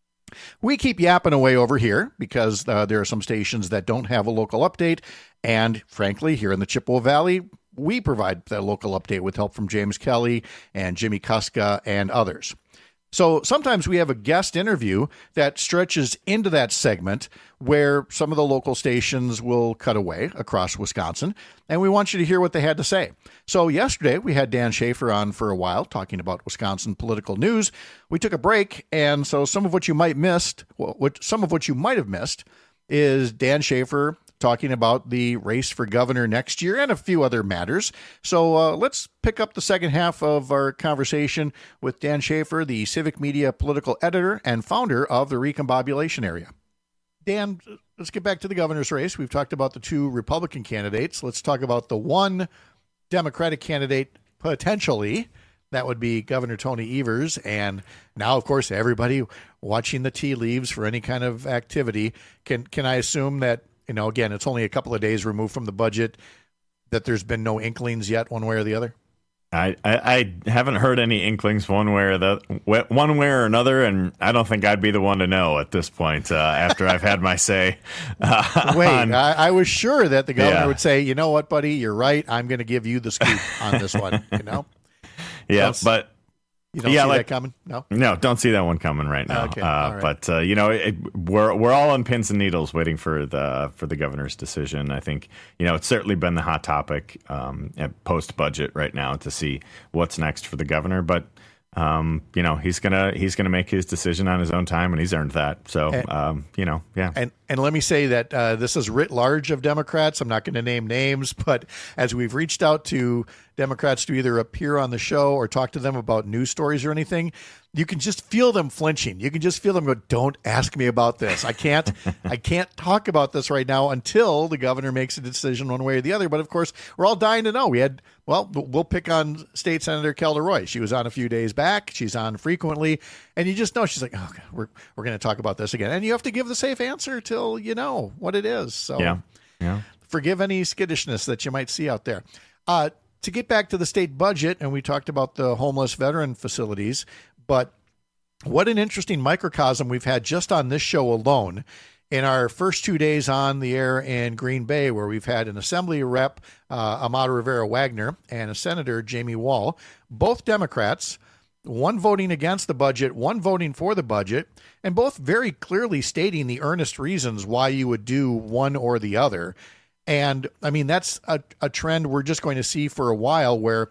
We keep yapping away over here because uh, there are some stations that don't have a local update. And frankly, here in the Chippewa Valley, we provide that local update with help from James Kelly and Jimmy Kuska and others. So sometimes we have a guest interview that stretches into that segment where some of the local stations will cut away across Wisconsin, and we want you to hear what they had to say. So yesterday we had Dan Schaefer on for a while talking about Wisconsin political news. We took a break, and so some of what you might missed, what some of what you might have missed, is Dan Schaefer talking about the race for governor next year and a few other matters. So uh, let's pick up the second half of our conversation with Dan Schaefer, the Civic Media political editor and founder of the Recombobulation Area. Dan, let's get back to the governor's race. We've talked about the two Republican candidates. Let's talk about the one Democratic candidate potentially. That would be Governor Tony Evers. And now, of course, everybody watching the tea leaves for any kind of activity. Can can I assume that, you know, again, it's only a couple of days removed from the budget, that there's been no inklings yet one way or the other? I, I, I haven't heard any inklings one way or the one way or another, and I don't think I'd be the one to know at this point uh, after I've had my say. Uh, Wait, on, I, I was sure that the governor yeah. would say, you know what, buddy, you're right. I'm going to give you the scoop on this one, you know? Yeah, That's, but you don't yeah, see like, that coming? No? No, don't see that one coming right now. Okay, uh, all right. But, uh, you know, it, we're we're all on pins and needles waiting for the for the governor's decision. I think, you know, it's certainly been the hot topic um, at post-budget right now to see what's next for the governor. But, um, you know, he's going to he's gonna make his decision on his own time, and he's earned that. So, and, um, you know, yeah. And, and let me say that uh, this is writ large of Democrats. I'm not going to name names, but as we've reached out to Democrats to either appear on the show or talk to them about news stories or anything, you can just feel them flinching. You can just feel them go, don't ask me about this. I can't I can't talk about this right now until the governor makes a decision one way or the other. But of course, we're all dying to know. We had, well, we'll pick on State Senator Kelda Roy. She was on a few days back. She's on frequently. And you just know she's like, oh, God, we're, we're going to talk about this again. And you have to give the safe answer to until you know what it is. So yeah, yeah. Forgive any skittishness that you might see out there. Uh, to get back to the state budget, and we talked about the homeless veteran facilities, but what an interesting microcosm we've had just on this show alone. In our first two days on the air in Green Bay, where we've had an Assembly rep, uh, Amado Rivera Wagner, and a Senator, Jamie Wall, both Democrats, one voting against the budget, one voting for the budget, and both very clearly stating the earnest reasons why you would do one or the other. And, I mean, that's a, a trend we're just going to see for a while, where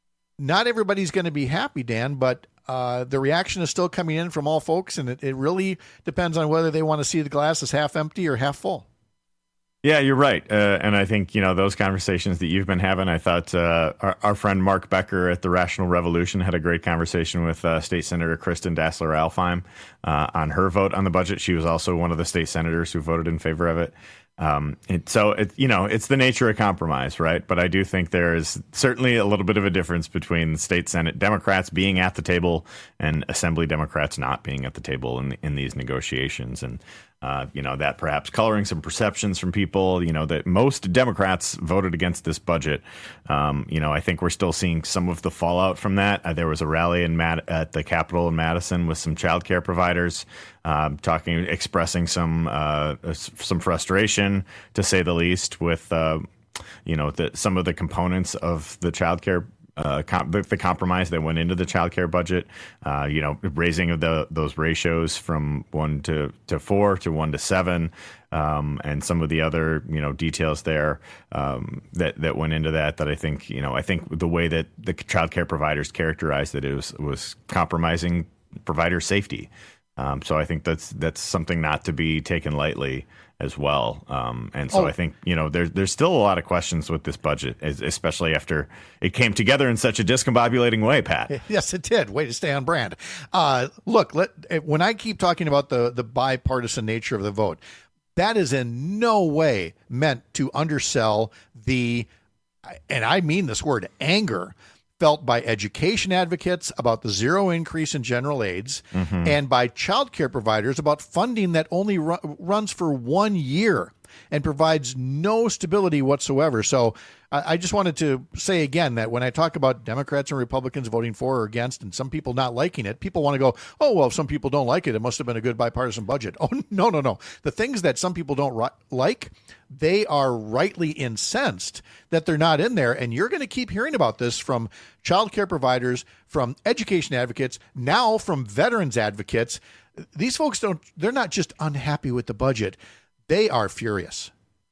not everybody's going to be happy, Dan, but Uh, the reaction is still coming in from all folks, and it, it really depends on whether they want to see the glass as half empty or half full. Yeah, you're right. Uh, and I think, you know, those conversations that you've been having, I thought uh, our, our friend Mark Becker at the Rational Revolution had a great conversation with uh, State Senator Kristen Dassler-Alfheim uh, on her vote on the budget. She was also one of the state senators who voted in favor of it. Um, it, so, it, you know, it's the nature of compromise, right? But I do think there is certainly a little bit of a difference between state Senate Democrats being at the table and Assembly Democrats not being at the table in, in these negotiations. And, uh, you know, that perhaps coloring some perceptions from people, you know, that most Democrats voted against this budget. Um, you know, I think we're still seeing some of the fallout from that. Uh, there was a rally in Mad- at the Capitol in Madison with some childcare providers Um, talking, expressing some uh, some frustration, to say the least, with uh, you know the, some of the components of the childcare uh, com- the, the compromise that went into the childcare budget. Uh, you know, raising of the those ratios from one to, to four to one to seven, um, and some of the other you know details there um, that that went into that. That I think you know I think the way that the childcare providers characterized it, it was was compromising provider safety. Um, so I think that's that's something not to be taken lightly as well. Um, and so oh. I think, you know, there's there's still a lot of questions with this budget, especially after it came together in such a discombobulating way, Pat. Yes, it did. Way to stay on brand. Uh, look, let, when I keep talking about the, the bipartisan nature of the vote, that is in no way meant to undersell the, and I mean this word, anger, felt by education advocates about the zero increase in general aids, mm-hmm. and by child care providers about funding that only ru- runs for one year and provides no stability whatsoever. So I, I just wanted to say again that when I talk about Democrats and Republicans voting for or against and some people not liking it, people want to go, oh, well, if some people don't like it, it must have been a good bipartisan budget. Oh, no, no, no. The things that some people don't ri- like, they are rightly incensed that they're not in there. And you're going to keep hearing about this from child care providers, from education advocates, now from veterans advocates. These folks don't, they're not just unhappy with the budget. They are furious.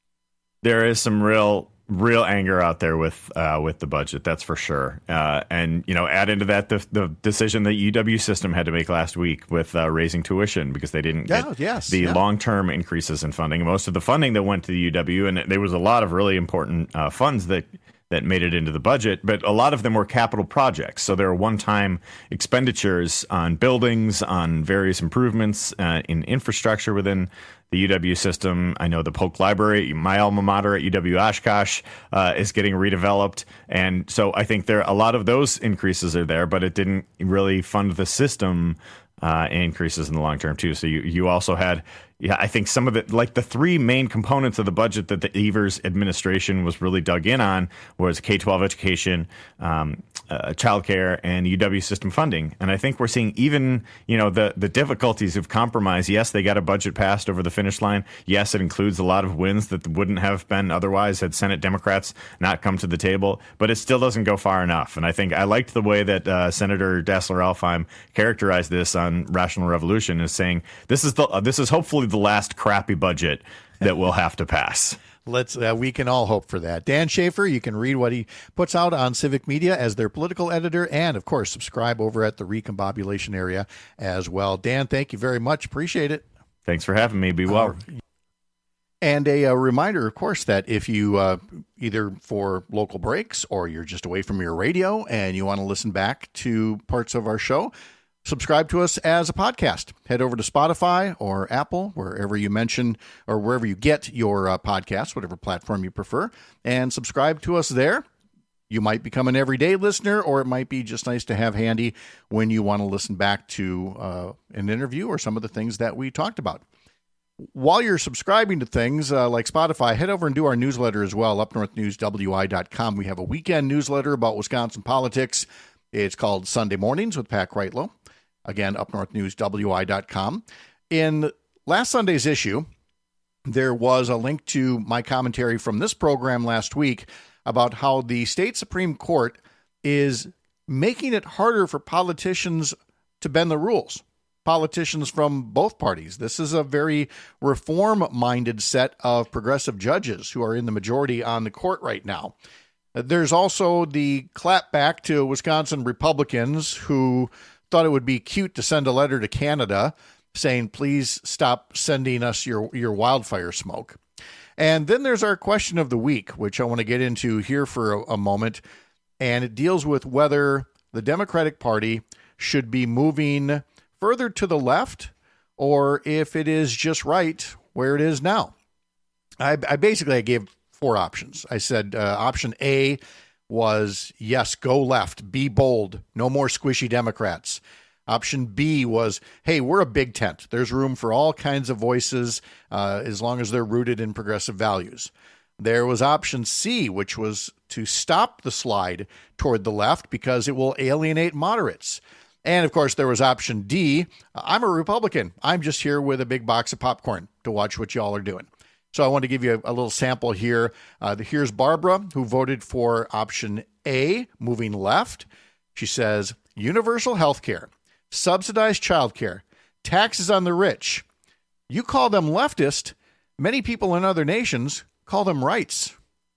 There is some real, real anger out there with uh, with the budget. That's for sure. Uh, and you know, add into that the, the decision that U W system had to make last week with uh, raising tuition because they didn't yeah, get yes, the yeah. long term increases in funding. Most of the funding that went to the U W, and there was a lot of really important uh, funds that. that made it into the budget, but a lot of them were capital projects. So there are one-time expenditures on buildings, on various improvements uh, in infrastructure within the U W system. I know the Polk Library, my alma mater at U W Oshkosh, uh, is getting redeveloped. And so I think there a lot of those increases are there, but it didn't really fund the system uh, increases in the long term too. So you, you also had, yeah, I think some of the, like the three main components of the budget that the Evers administration was really dug in on was K twelve education, um, uh, childcare, and U W system funding. And I think we're seeing even, you know, the, the difficulties of compromise. Yes, they got a budget passed over the finish line. Yes, it includes a lot of wins that wouldn't have been otherwise had Senate Democrats not come to the table, but it still doesn't go far enough. And I think I liked the way that uh, Senator Dassler-Alfheim characterized this on Rational Revolution as saying, this is the uh, this is hopefully the last crappy budget that we'll have to pass. Let's uh, we can all hope for that. Dan Schaefer, you can read what he puts out on Civic Media as their political editor, and of course subscribe over at the Recombobulation area as well. Dan, thank you very much. Appreciate it. Thanks for having me. Be well. Uh, and a, a reminder, of course, that if you uh, either for local breaks or you're just away from your radio and you want to listen back to parts of our show, subscribe to us as a podcast. Head over to Spotify or Apple, wherever you mention or wherever you get your uh, podcasts, whatever platform you prefer, and subscribe to us there. You might become an everyday listener, or it might be just nice to have handy when you want to listen back to uh, an interview or some of the things that we talked about. while you're subscribing to things uh, like Spotify, head over and do our newsletter as well, up north news w i dot com. We have a weekend newsletter about Wisconsin politics. It's called Sunday Mornings with Pat Kreitlow. Again, up north news w i dot com. In last Sunday's issue, there was a link to my commentary from this program last week about how the state Supreme Court is making it harder for politicians to bend the rules. Politicians from both parties. This is a very reform-minded set of progressive judges who are in the majority on the court right now. There's also the clapback to Wisconsin Republicans who thought it would be cute to send a letter to Canada saying, please stop sending us your, your wildfire smoke. And then there's our question of the week, which I want to get into here for a, a moment. And it deals with whether the Democratic Party should be moving further to the left or if it is just right where it is now. I, I basically I gave four options. I said uh, option A was, yes, go left, be bold, no more squishy Democrats. Option B was, hey, we're a big tent. There's room for all kinds of voices uh, as long as they're rooted in progressive values. There was option C, which was to stop the slide toward the left because it will alienate moderates. And, of course, there was option D. I'm a Republican. I'm just here with a big box of popcorn to watch what y'all are doing. So I want to give you a, a little sample here. Uh, here's Barbara, who voted for option A, moving left. She says, universal health care, subsidized childcare, taxes on the rich. You call them leftist. Many people in other nations call them rights.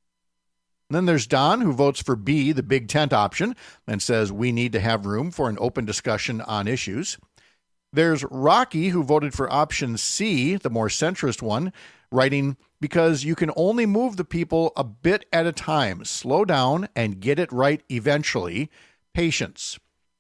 And then there's Don, who votes for B, the big tent option, and says we need to have room for an open discussion on issues. There's Rocky, who voted for option C, the more centrist one, writing, because you can only move the people a bit at a time. Slow down and get it right eventually. Patience.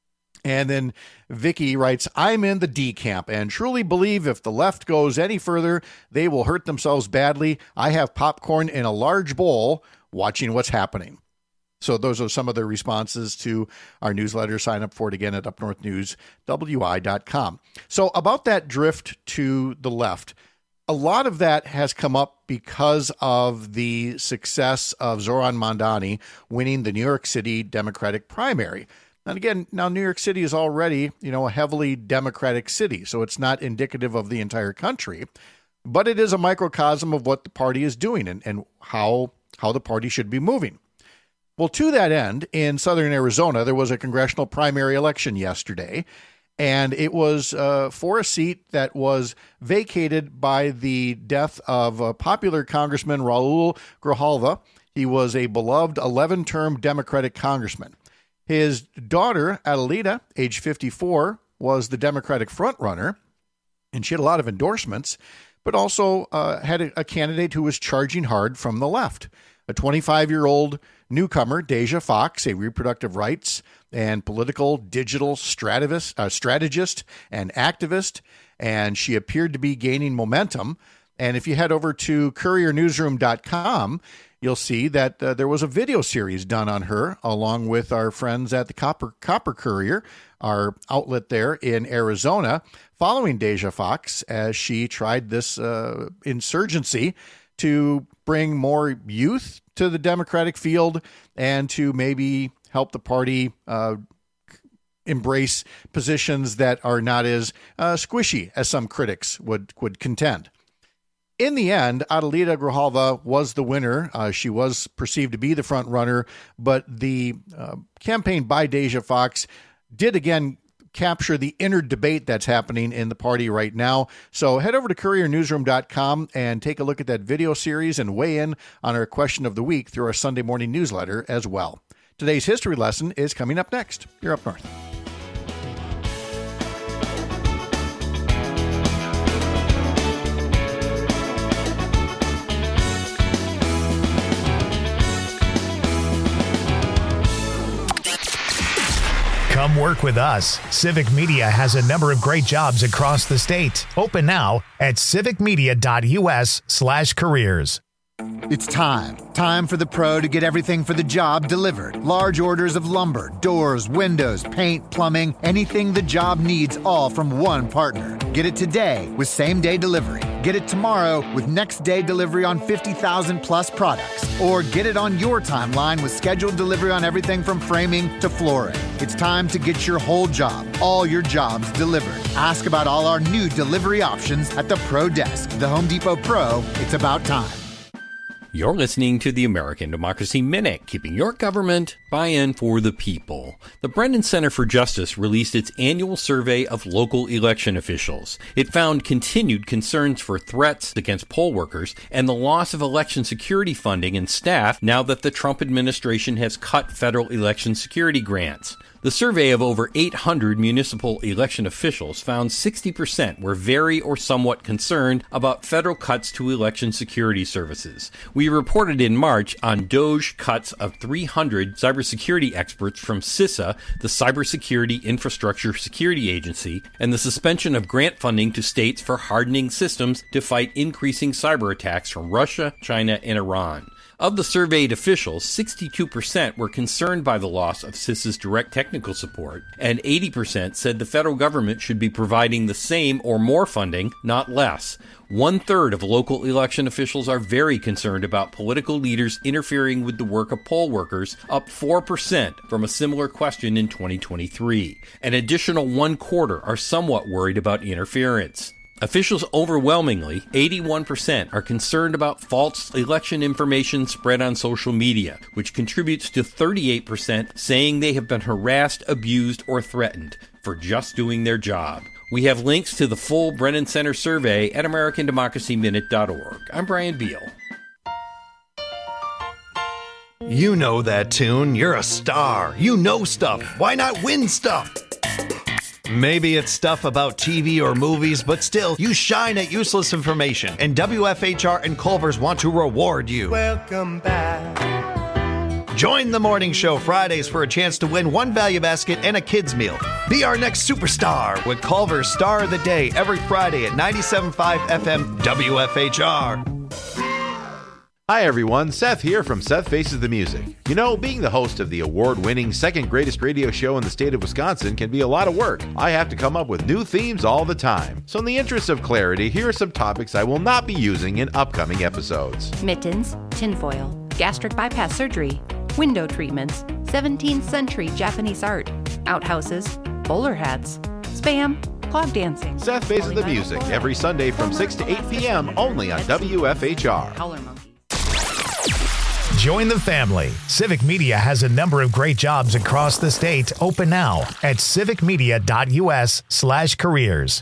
And then Vicky writes, I'm in the D camp and truly believe if the left goes any further, they will hurt themselves badly. I have popcorn in a large bowl watching what's happening. So those are some of the responses to our newsletter. Sign up for it again at up north news w i dot com. So about that drift to the left, a lot of that has come up because of the success of Zoran Mondani winning the New York City Democratic primary. And again, now New York City is already, you know, a heavily Democratic city, so it's not indicative of the entire country, but it is a microcosm of what the party is doing and, and how how the party should be moving. Well, to that end, in southern Arizona, there was a congressional primary election yesterday, and it was uh, for a seat that was vacated by the death of uh, popular Congressman Raul Grijalva. He was a beloved eleven-term Democratic congressman. His daughter, Adelita, age fifty-four, was the Democratic frontrunner, and she had a lot of endorsements, but also uh, had a, a candidate who was charging hard from the left. A twenty-five-year-old newcomer, Deja Fox, a reproductive rights and political digital strategist, uh, strategist and activist, and she appeared to be gaining momentum. And if you head over to courier newsroom dot com, you'll see that uh, there was a video series done on her, along with our friends at the Copper, Copper Courier, our outlet there in Arizona, following Deja Fox as she tried this uh, insurgency to bring more youth to the Democratic field and to maybe help the party uh, embrace positions that are not as uh, squishy as some critics would, would contend. In the end, Adelita Grijalva was the winner. Uh, she was perceived to be the front runner, but the uh, campaign by Deja Fox did again capture the inner debate that's happening in the party right now. So head over to courier newsroom dot com and take a look at that video series and weigh in on our question of the week through our Sunday morning newsletter as well. Today's history lesson is coming up next. You're Up North. Come work with us. Civic Media has a number of great jobs across the state. Open now at civic media dot u s slash careers. It's time. Time for the pro to get everything for the job delivered. Large orders of lumber, doors, windows, paint, plumbing, anything the job needs, all from one partner. Get it today with same-day delivery. Get it tomorrow with next day delivery on fifty thousand plus products. Or get it on your timeline with scheduled delivery on everything from framing to flooring. It's time to get your whole job, all your jobs delivered. Ask about all our new delivery options at the Pro Desk. The Home Depot Pro, it's about time. You're listening to the American Democracy Minute, keeping your government buy-in for the people. The Brennan Center for Justice released its annual survey of local election officials. It found continued concerns for threats against poll workers and the loss of election security funding and staff now that the Trump administration has cut federal election security grants. The survey of over eight hundred municipal election officials found sixty percent were very or somewhat concerned about federal cuts to election security services. We reported in March on DOJ cuts of three hundred cybersecurity experts from CISA, the Cybersecurity Infrastructure Security Agency, and the suspension of grant funding to states for hardening systems to fight increasing cyber attacks from Russia, China, and Iran. Of the surveyed officials, sixty-two percent were concerned by the loss of CISA's direct technical support, and eighty percent said the federal government should be providing the same or more funding, not less. One-third of local election officials are very concerned about political leaders interfering with the work of poll workers, up four percent from a similar question in twenty twenty-three. An additional one-quarter are somewhat worried about interference. Officials overwhelmingly, eighty-one percent, are concerned about false election information spread on social media, which contributes to thirty-eight percent saying they have been harassed, abused, or threatened for just doing their job. We have links to the full Brennan Center survey at American Democracy Minute dot org. I'm Brian Beal. You know that tune. You're a star. You know stuff. Why not win stuff? Maybe it's stuff about T V or movies, but still, you shine at useless information, and W F H R and Culver's want to reward you. Welcome back. Join the morning show Fridays for a chance to win one value basket and a kid's meal. Be our next superstar with Culver's Star of the Day every Friday at ninety-seven point five F M W F H R. Hi everyone, Seth here from Seth Faces the Music. You know, being the host of the award-winning second greatest radio show in the state of Wisconsin can be a lot of work. I have to come up with new themes all the time. So in the interest of clarity, here are some topics I will not be using in upcoming episodes. Mittens, tinfoil, gastric bypass surgery, window treatments, seventeenth century Japanese art, outhouses, bowler hats, spam, clog dancing. Seth Faces the Music every Sunday from six to eight p.m. only on W F H R. Join the family. Civic Media has a number of great jobs across the state open now at civicmedia.us slash careers.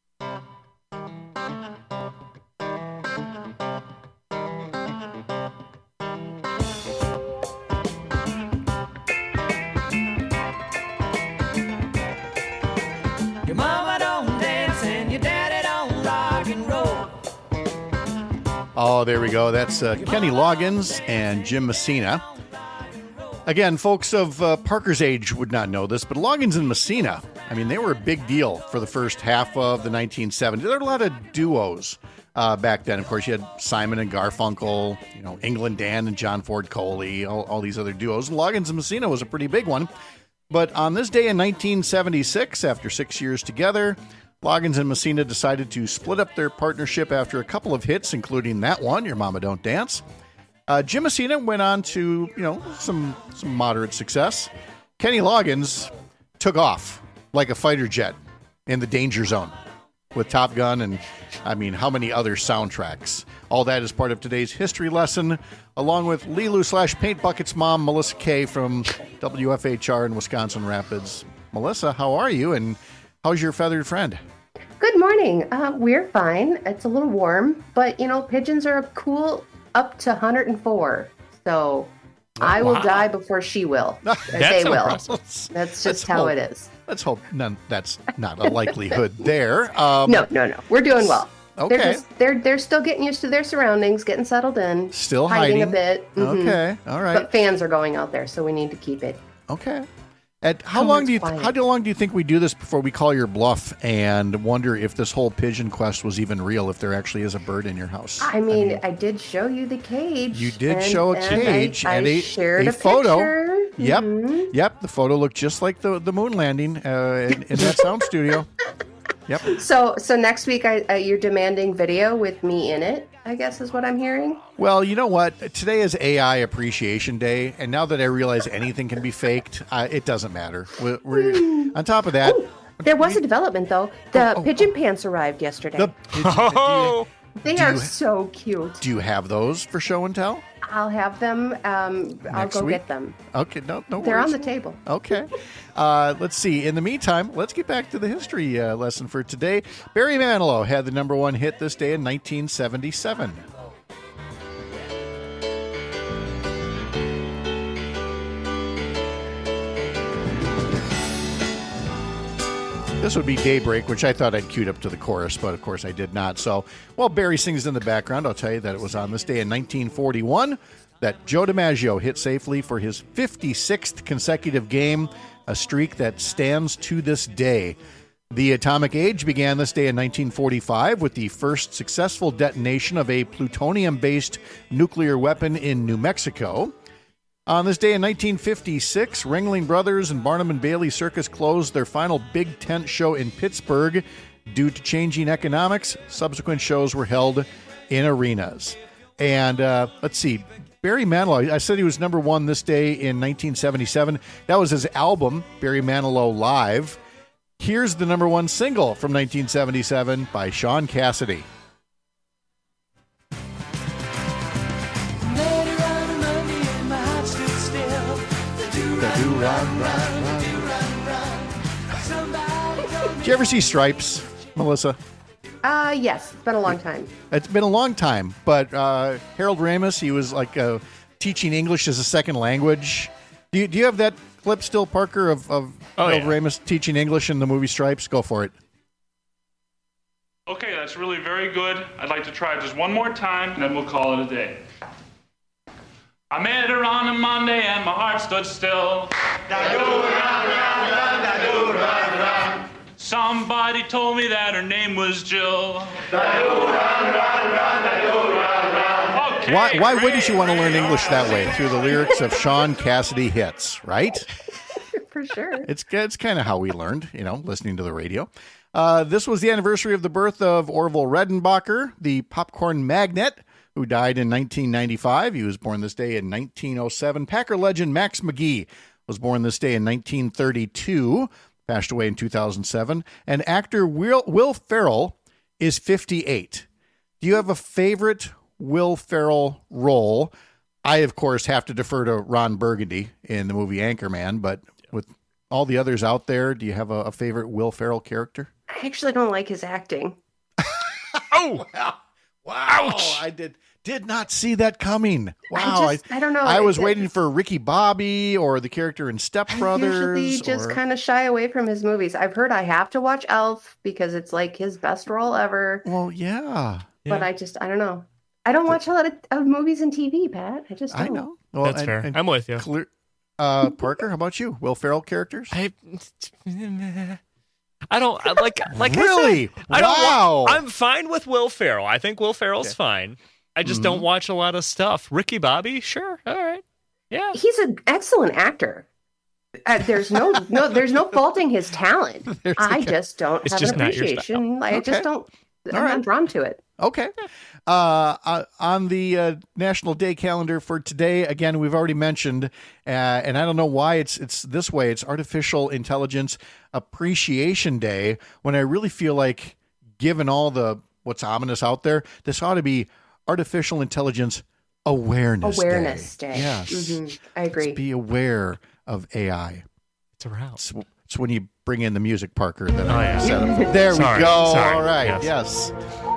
Your mama don't dance and your daddy don't rock and roll. Oh, there we go. That's uh, Kenny Loggins and Jim Messina. Again, folks of uh, Parker's age would not know this, but Loggins and Messina, I mean, they were a big deal for the first half of the nineteen seventies. There were a lot of duos uh, back then. Of course, you had Simon and Garfunkel, you know, England Dan and John Ford Coley, all, all these other duos. Loggins and Messina was a pretty big one. But on this day in nineteen seventy-six, after six years together, Loggins and Messina decided to split up their partnership after a couple of hits, including that one, Your Mama Don't Dance. Uh, Jim Messina went on to, you know, some some moderate success. Kenny Loggins took off like a fighter jet in the danger zone with Top Gun and, I mean, how many other soundtracks. All that is part of today's history lesson, along with Lilu slash Paint Bucket's mom, Melissa Kay from W F H R in Wisconsin Rapids. Melissa, how are you, and how's your feathered friend? Good morning. Uh, we're fine. It's a little warm, but, you know, pigeons are cool up to one hundred four. So oh, I will wow. die before she will. They will. Impressive. That's just let's how hope, it is. Let's hope none, that's not a likelihood there. Um, no, no, no. We're doing well. Okay. They're, just, they're, they're still getting used to their surroundings, getting settled in. Still hiding. hiding a bit. Mm-hmm. Okay. All right. But fans are going out there, so we need to keep it. Okay. At how long do you th- how long do you think we do this before we call your bluff and wonder if this whole pigeon quest was even real? If there actually is a bird in your house? I mean, I, mean, I did show you the cage. You did and, show a and cage I, and I a, shared a, a photo. Picture. Yep, mm-hmm. yep. The photo looked just like the the moon landing uh, in, in that sound studio. Yep. So, so next week, I, uh, you're demanding video with me in it, I guess is what I'm hearing. Well, you know what? Today is A I Appreciation Day, and now that I realize anything can be faked, uh, it doesn't matter. We're, we're on top of that. Ooh, there was a development, though. The oh, oh, pigeon oh. pants arrived yesterday. The pigeon, oh. They do are you, so cute. Do you have those for show and tell? I'll have them. Um, I'll go week? get them. Okay, no, no They're worries. on the table. Okay. Uh, let's see. In the meantime, let's get back to the history uh, lesson for today. Barry Manilow had the number one hit this day in nineteen seventy-seven. This would be Daybreak, which I thought I'd queued up to the chorus, but of course I did not. So while Barry sings in the background, I'll tell you that it was on this day in nineteen forty-one that Joe DiMaggio hit safely for his fifty-sixth consecutive game, a streak that stands to this day. The atomic age began this day in nineteen forty-five with the first successful detonation of a plutonium-based nuclear weapon in New Mexico. On this day in nineteen fifty-six, Ringling Brothers and Barnum and Bailey Circus closed their final big tent show in Pittsburgh. Due to changing economics, subsequent shows were held in arenas. And uh, let's see, Barry Manilow, I said he was number one this day in nineteen seventy-seven. That was his album, Barry Manilow Live. Here's the number one single from nineteen seventy-seven by Sean Cassidy. Did you ever see Stripes, Melissa? Uh, yes, it's been a long time. It's been a long time, but uh, Harold Ramis, he was like uh, teaching English as a second language. Do you, do you have that clip still, Parker, of, of oh, Harold yeah. Ramis teaching English in the movie Stripes? Go for it. Okay, that's really very good. I'd like to try it just one more time, and then we'll call it a day. I met her on a Monday and my heart stood still. Somebody told me that her name was Jill. Okay, Why, why great. wouldn't you want to learn English that way? Through the lyrics of Sean Cassidy hits, right? For sure. It's, it's kind of how we learned, you know, listening to the radio. Uh, this was the anniversary of the birth of Orville Redenbacher, the popcorn magnate, who died in nineteen ninety-five. He was born this day in nineteen oh seven. Packer legend Max McGee was born this day in nineteen thirty-two, passed away in two thousand seven. And actor Will, Will Ferrell is fifty-eight. Do you have a favorite Will Ferrell role? I, of course, have to defer to Ron Burgundy in the movie Anchorman, but with all the others out there, do you have a, a favorite Will Ferrell character? I actually don't like his acting. Oh, wow. Wow. Ouch. I did did not see that coming. Wow. I, just, I, I don't know. I was it, waiting for Ricky Bobby or the character in Step Brothers. I usually just or... kind of shy away from his movies. I've heard I have to watch Elf because it's like his best role ever. Well, yeah. But yeah. I just, I don't know. I don't watch a lot of, of movies and T V, Pat. I just don't. I know. Well, That's and, fair. And I'm with you. Clear, uh, Parker, how about you? Will Ferrell characters? I... I don't I- like like really. I, said, I don't wow. wa- I'm fine with Will Ferrell. I think Will Ferrell's okay. fine. I just mm-hmm. don't watch a lot of stuff. Ricky Bobby, sure, all right, yeah. He's an excellent actor. Uh, there's no no there's no faulting his talent. I just don't it's have just an appreciation. Like, okay. I just don't. All I'm right. not drawn to it. Okay. Uh, uh, on the uh, National Day calendar for today, again, we've already mentioned, uh, and I don't know why it's it's this way. It's Artificial Intelligence Appreciation Day, when I really feel like, given all the what's ominous out there, this ought to be Artificial Intelligence Awareness, Awareness Day. Day. Yes. Mm-hmm. I agree. Let's be aware of A I. It's around. It's, it's when you bring in the music, Parker, that oh, I yeah. set up. There Sorry. we go. Sorry. All right. Yes. yes.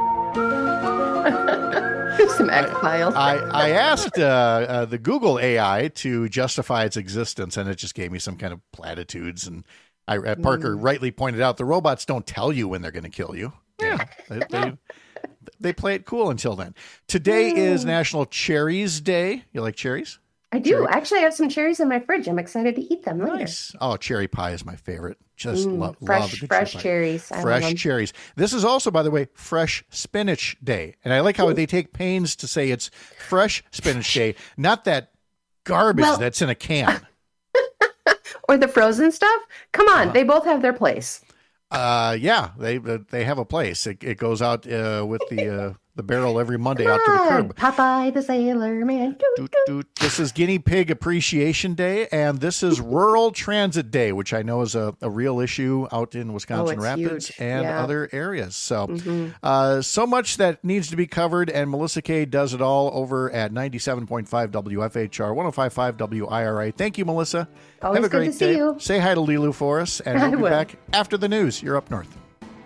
Some X Files. I, I asked uh, uh, the Google A I to justify its existence, and it just gave me some kind of platitudes. And I, uh, Parker Mm. rightly pointed out the robots don't tell you when they're going to kill you. Yeah. They, they, they play it cool until then. Today Mm. is National Cherries Day. You like cherries? I do. Cherry. Actually, I have some cherries in my fridge. I'm excited to eat them later. Nice. Oh, cherry pie is my favorite. Just Mm, lo- fresh, love a good fresh cherry pie. cherries. I love Fresh them. cherries. This is also, by the way, Fresh Spinach Day. And I like how Ooh. they take pains to say it's Fresh Spinach Day, not that garbage Well- that's in a can. Or the frozen stuff. Come on, they both have their place. Uh, yeah, they they have a place. It, it goes out uh, with the uh, the barrel every Monday out to the curb. Popeye the Sailor Man. Doot, doot. This is Guinea Pig Appreciation Day, and this is Rural Transit Day, which I know is a, a real issue out in Wisconsin Oh, it's Rapids huge. and Yeah. other areas. So, Mhm. uh, so much that needs to be covered, and Melissa Kay does it all over at ninety-seven point five W F H R, one oh five point five W I R A. Thank you, Melissa. Always Have a good great to see day. you. Say hi to Lilu for us, and I we'll be will. back after the news. You're up north.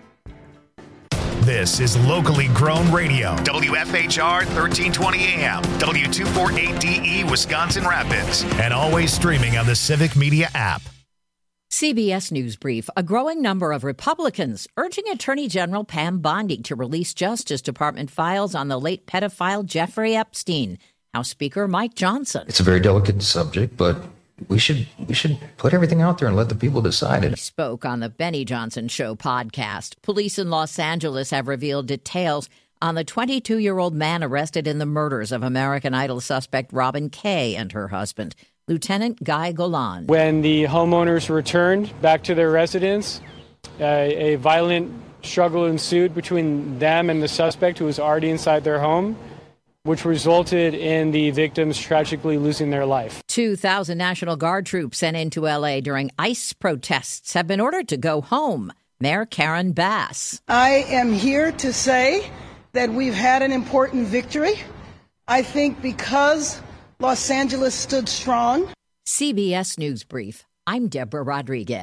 This is locally grown radio. W F H R thirteen twenty A M, W two forty-eight D E, Wisconsin Rapids, and always streaming on the Civic Media app. C B S News Brief. A growing number of Republicans urging Attorney General Pam Bondi to release Justice Department files on the late pedophile Jeffrey Epstein. House Speaker Mike Johnson. It's a very delicate subject, but we should we should put everything out there and let the people decide it. He spoke on the Benny Johnson Show podcast. Police in Los Angeles have revealed details on the twenty-two-year-old man arrested in the murders of American Idol suspect Robin Kay and her husband, Lieutenant Guy Golan. When the homeowners returned back to their residence, uh, a violent struggle ensued between them and the suspect, who was already inside their home, which resulted in the victims tragically losing their life. two thousand National Guard troops sent into L A during ICE protests have been ordered to go home. Mayor Karen Bass. I am here to say that we've had an important victory. I think because Los Angeles stood strong. C B S News Brief. I'm Deborah Rodriguez.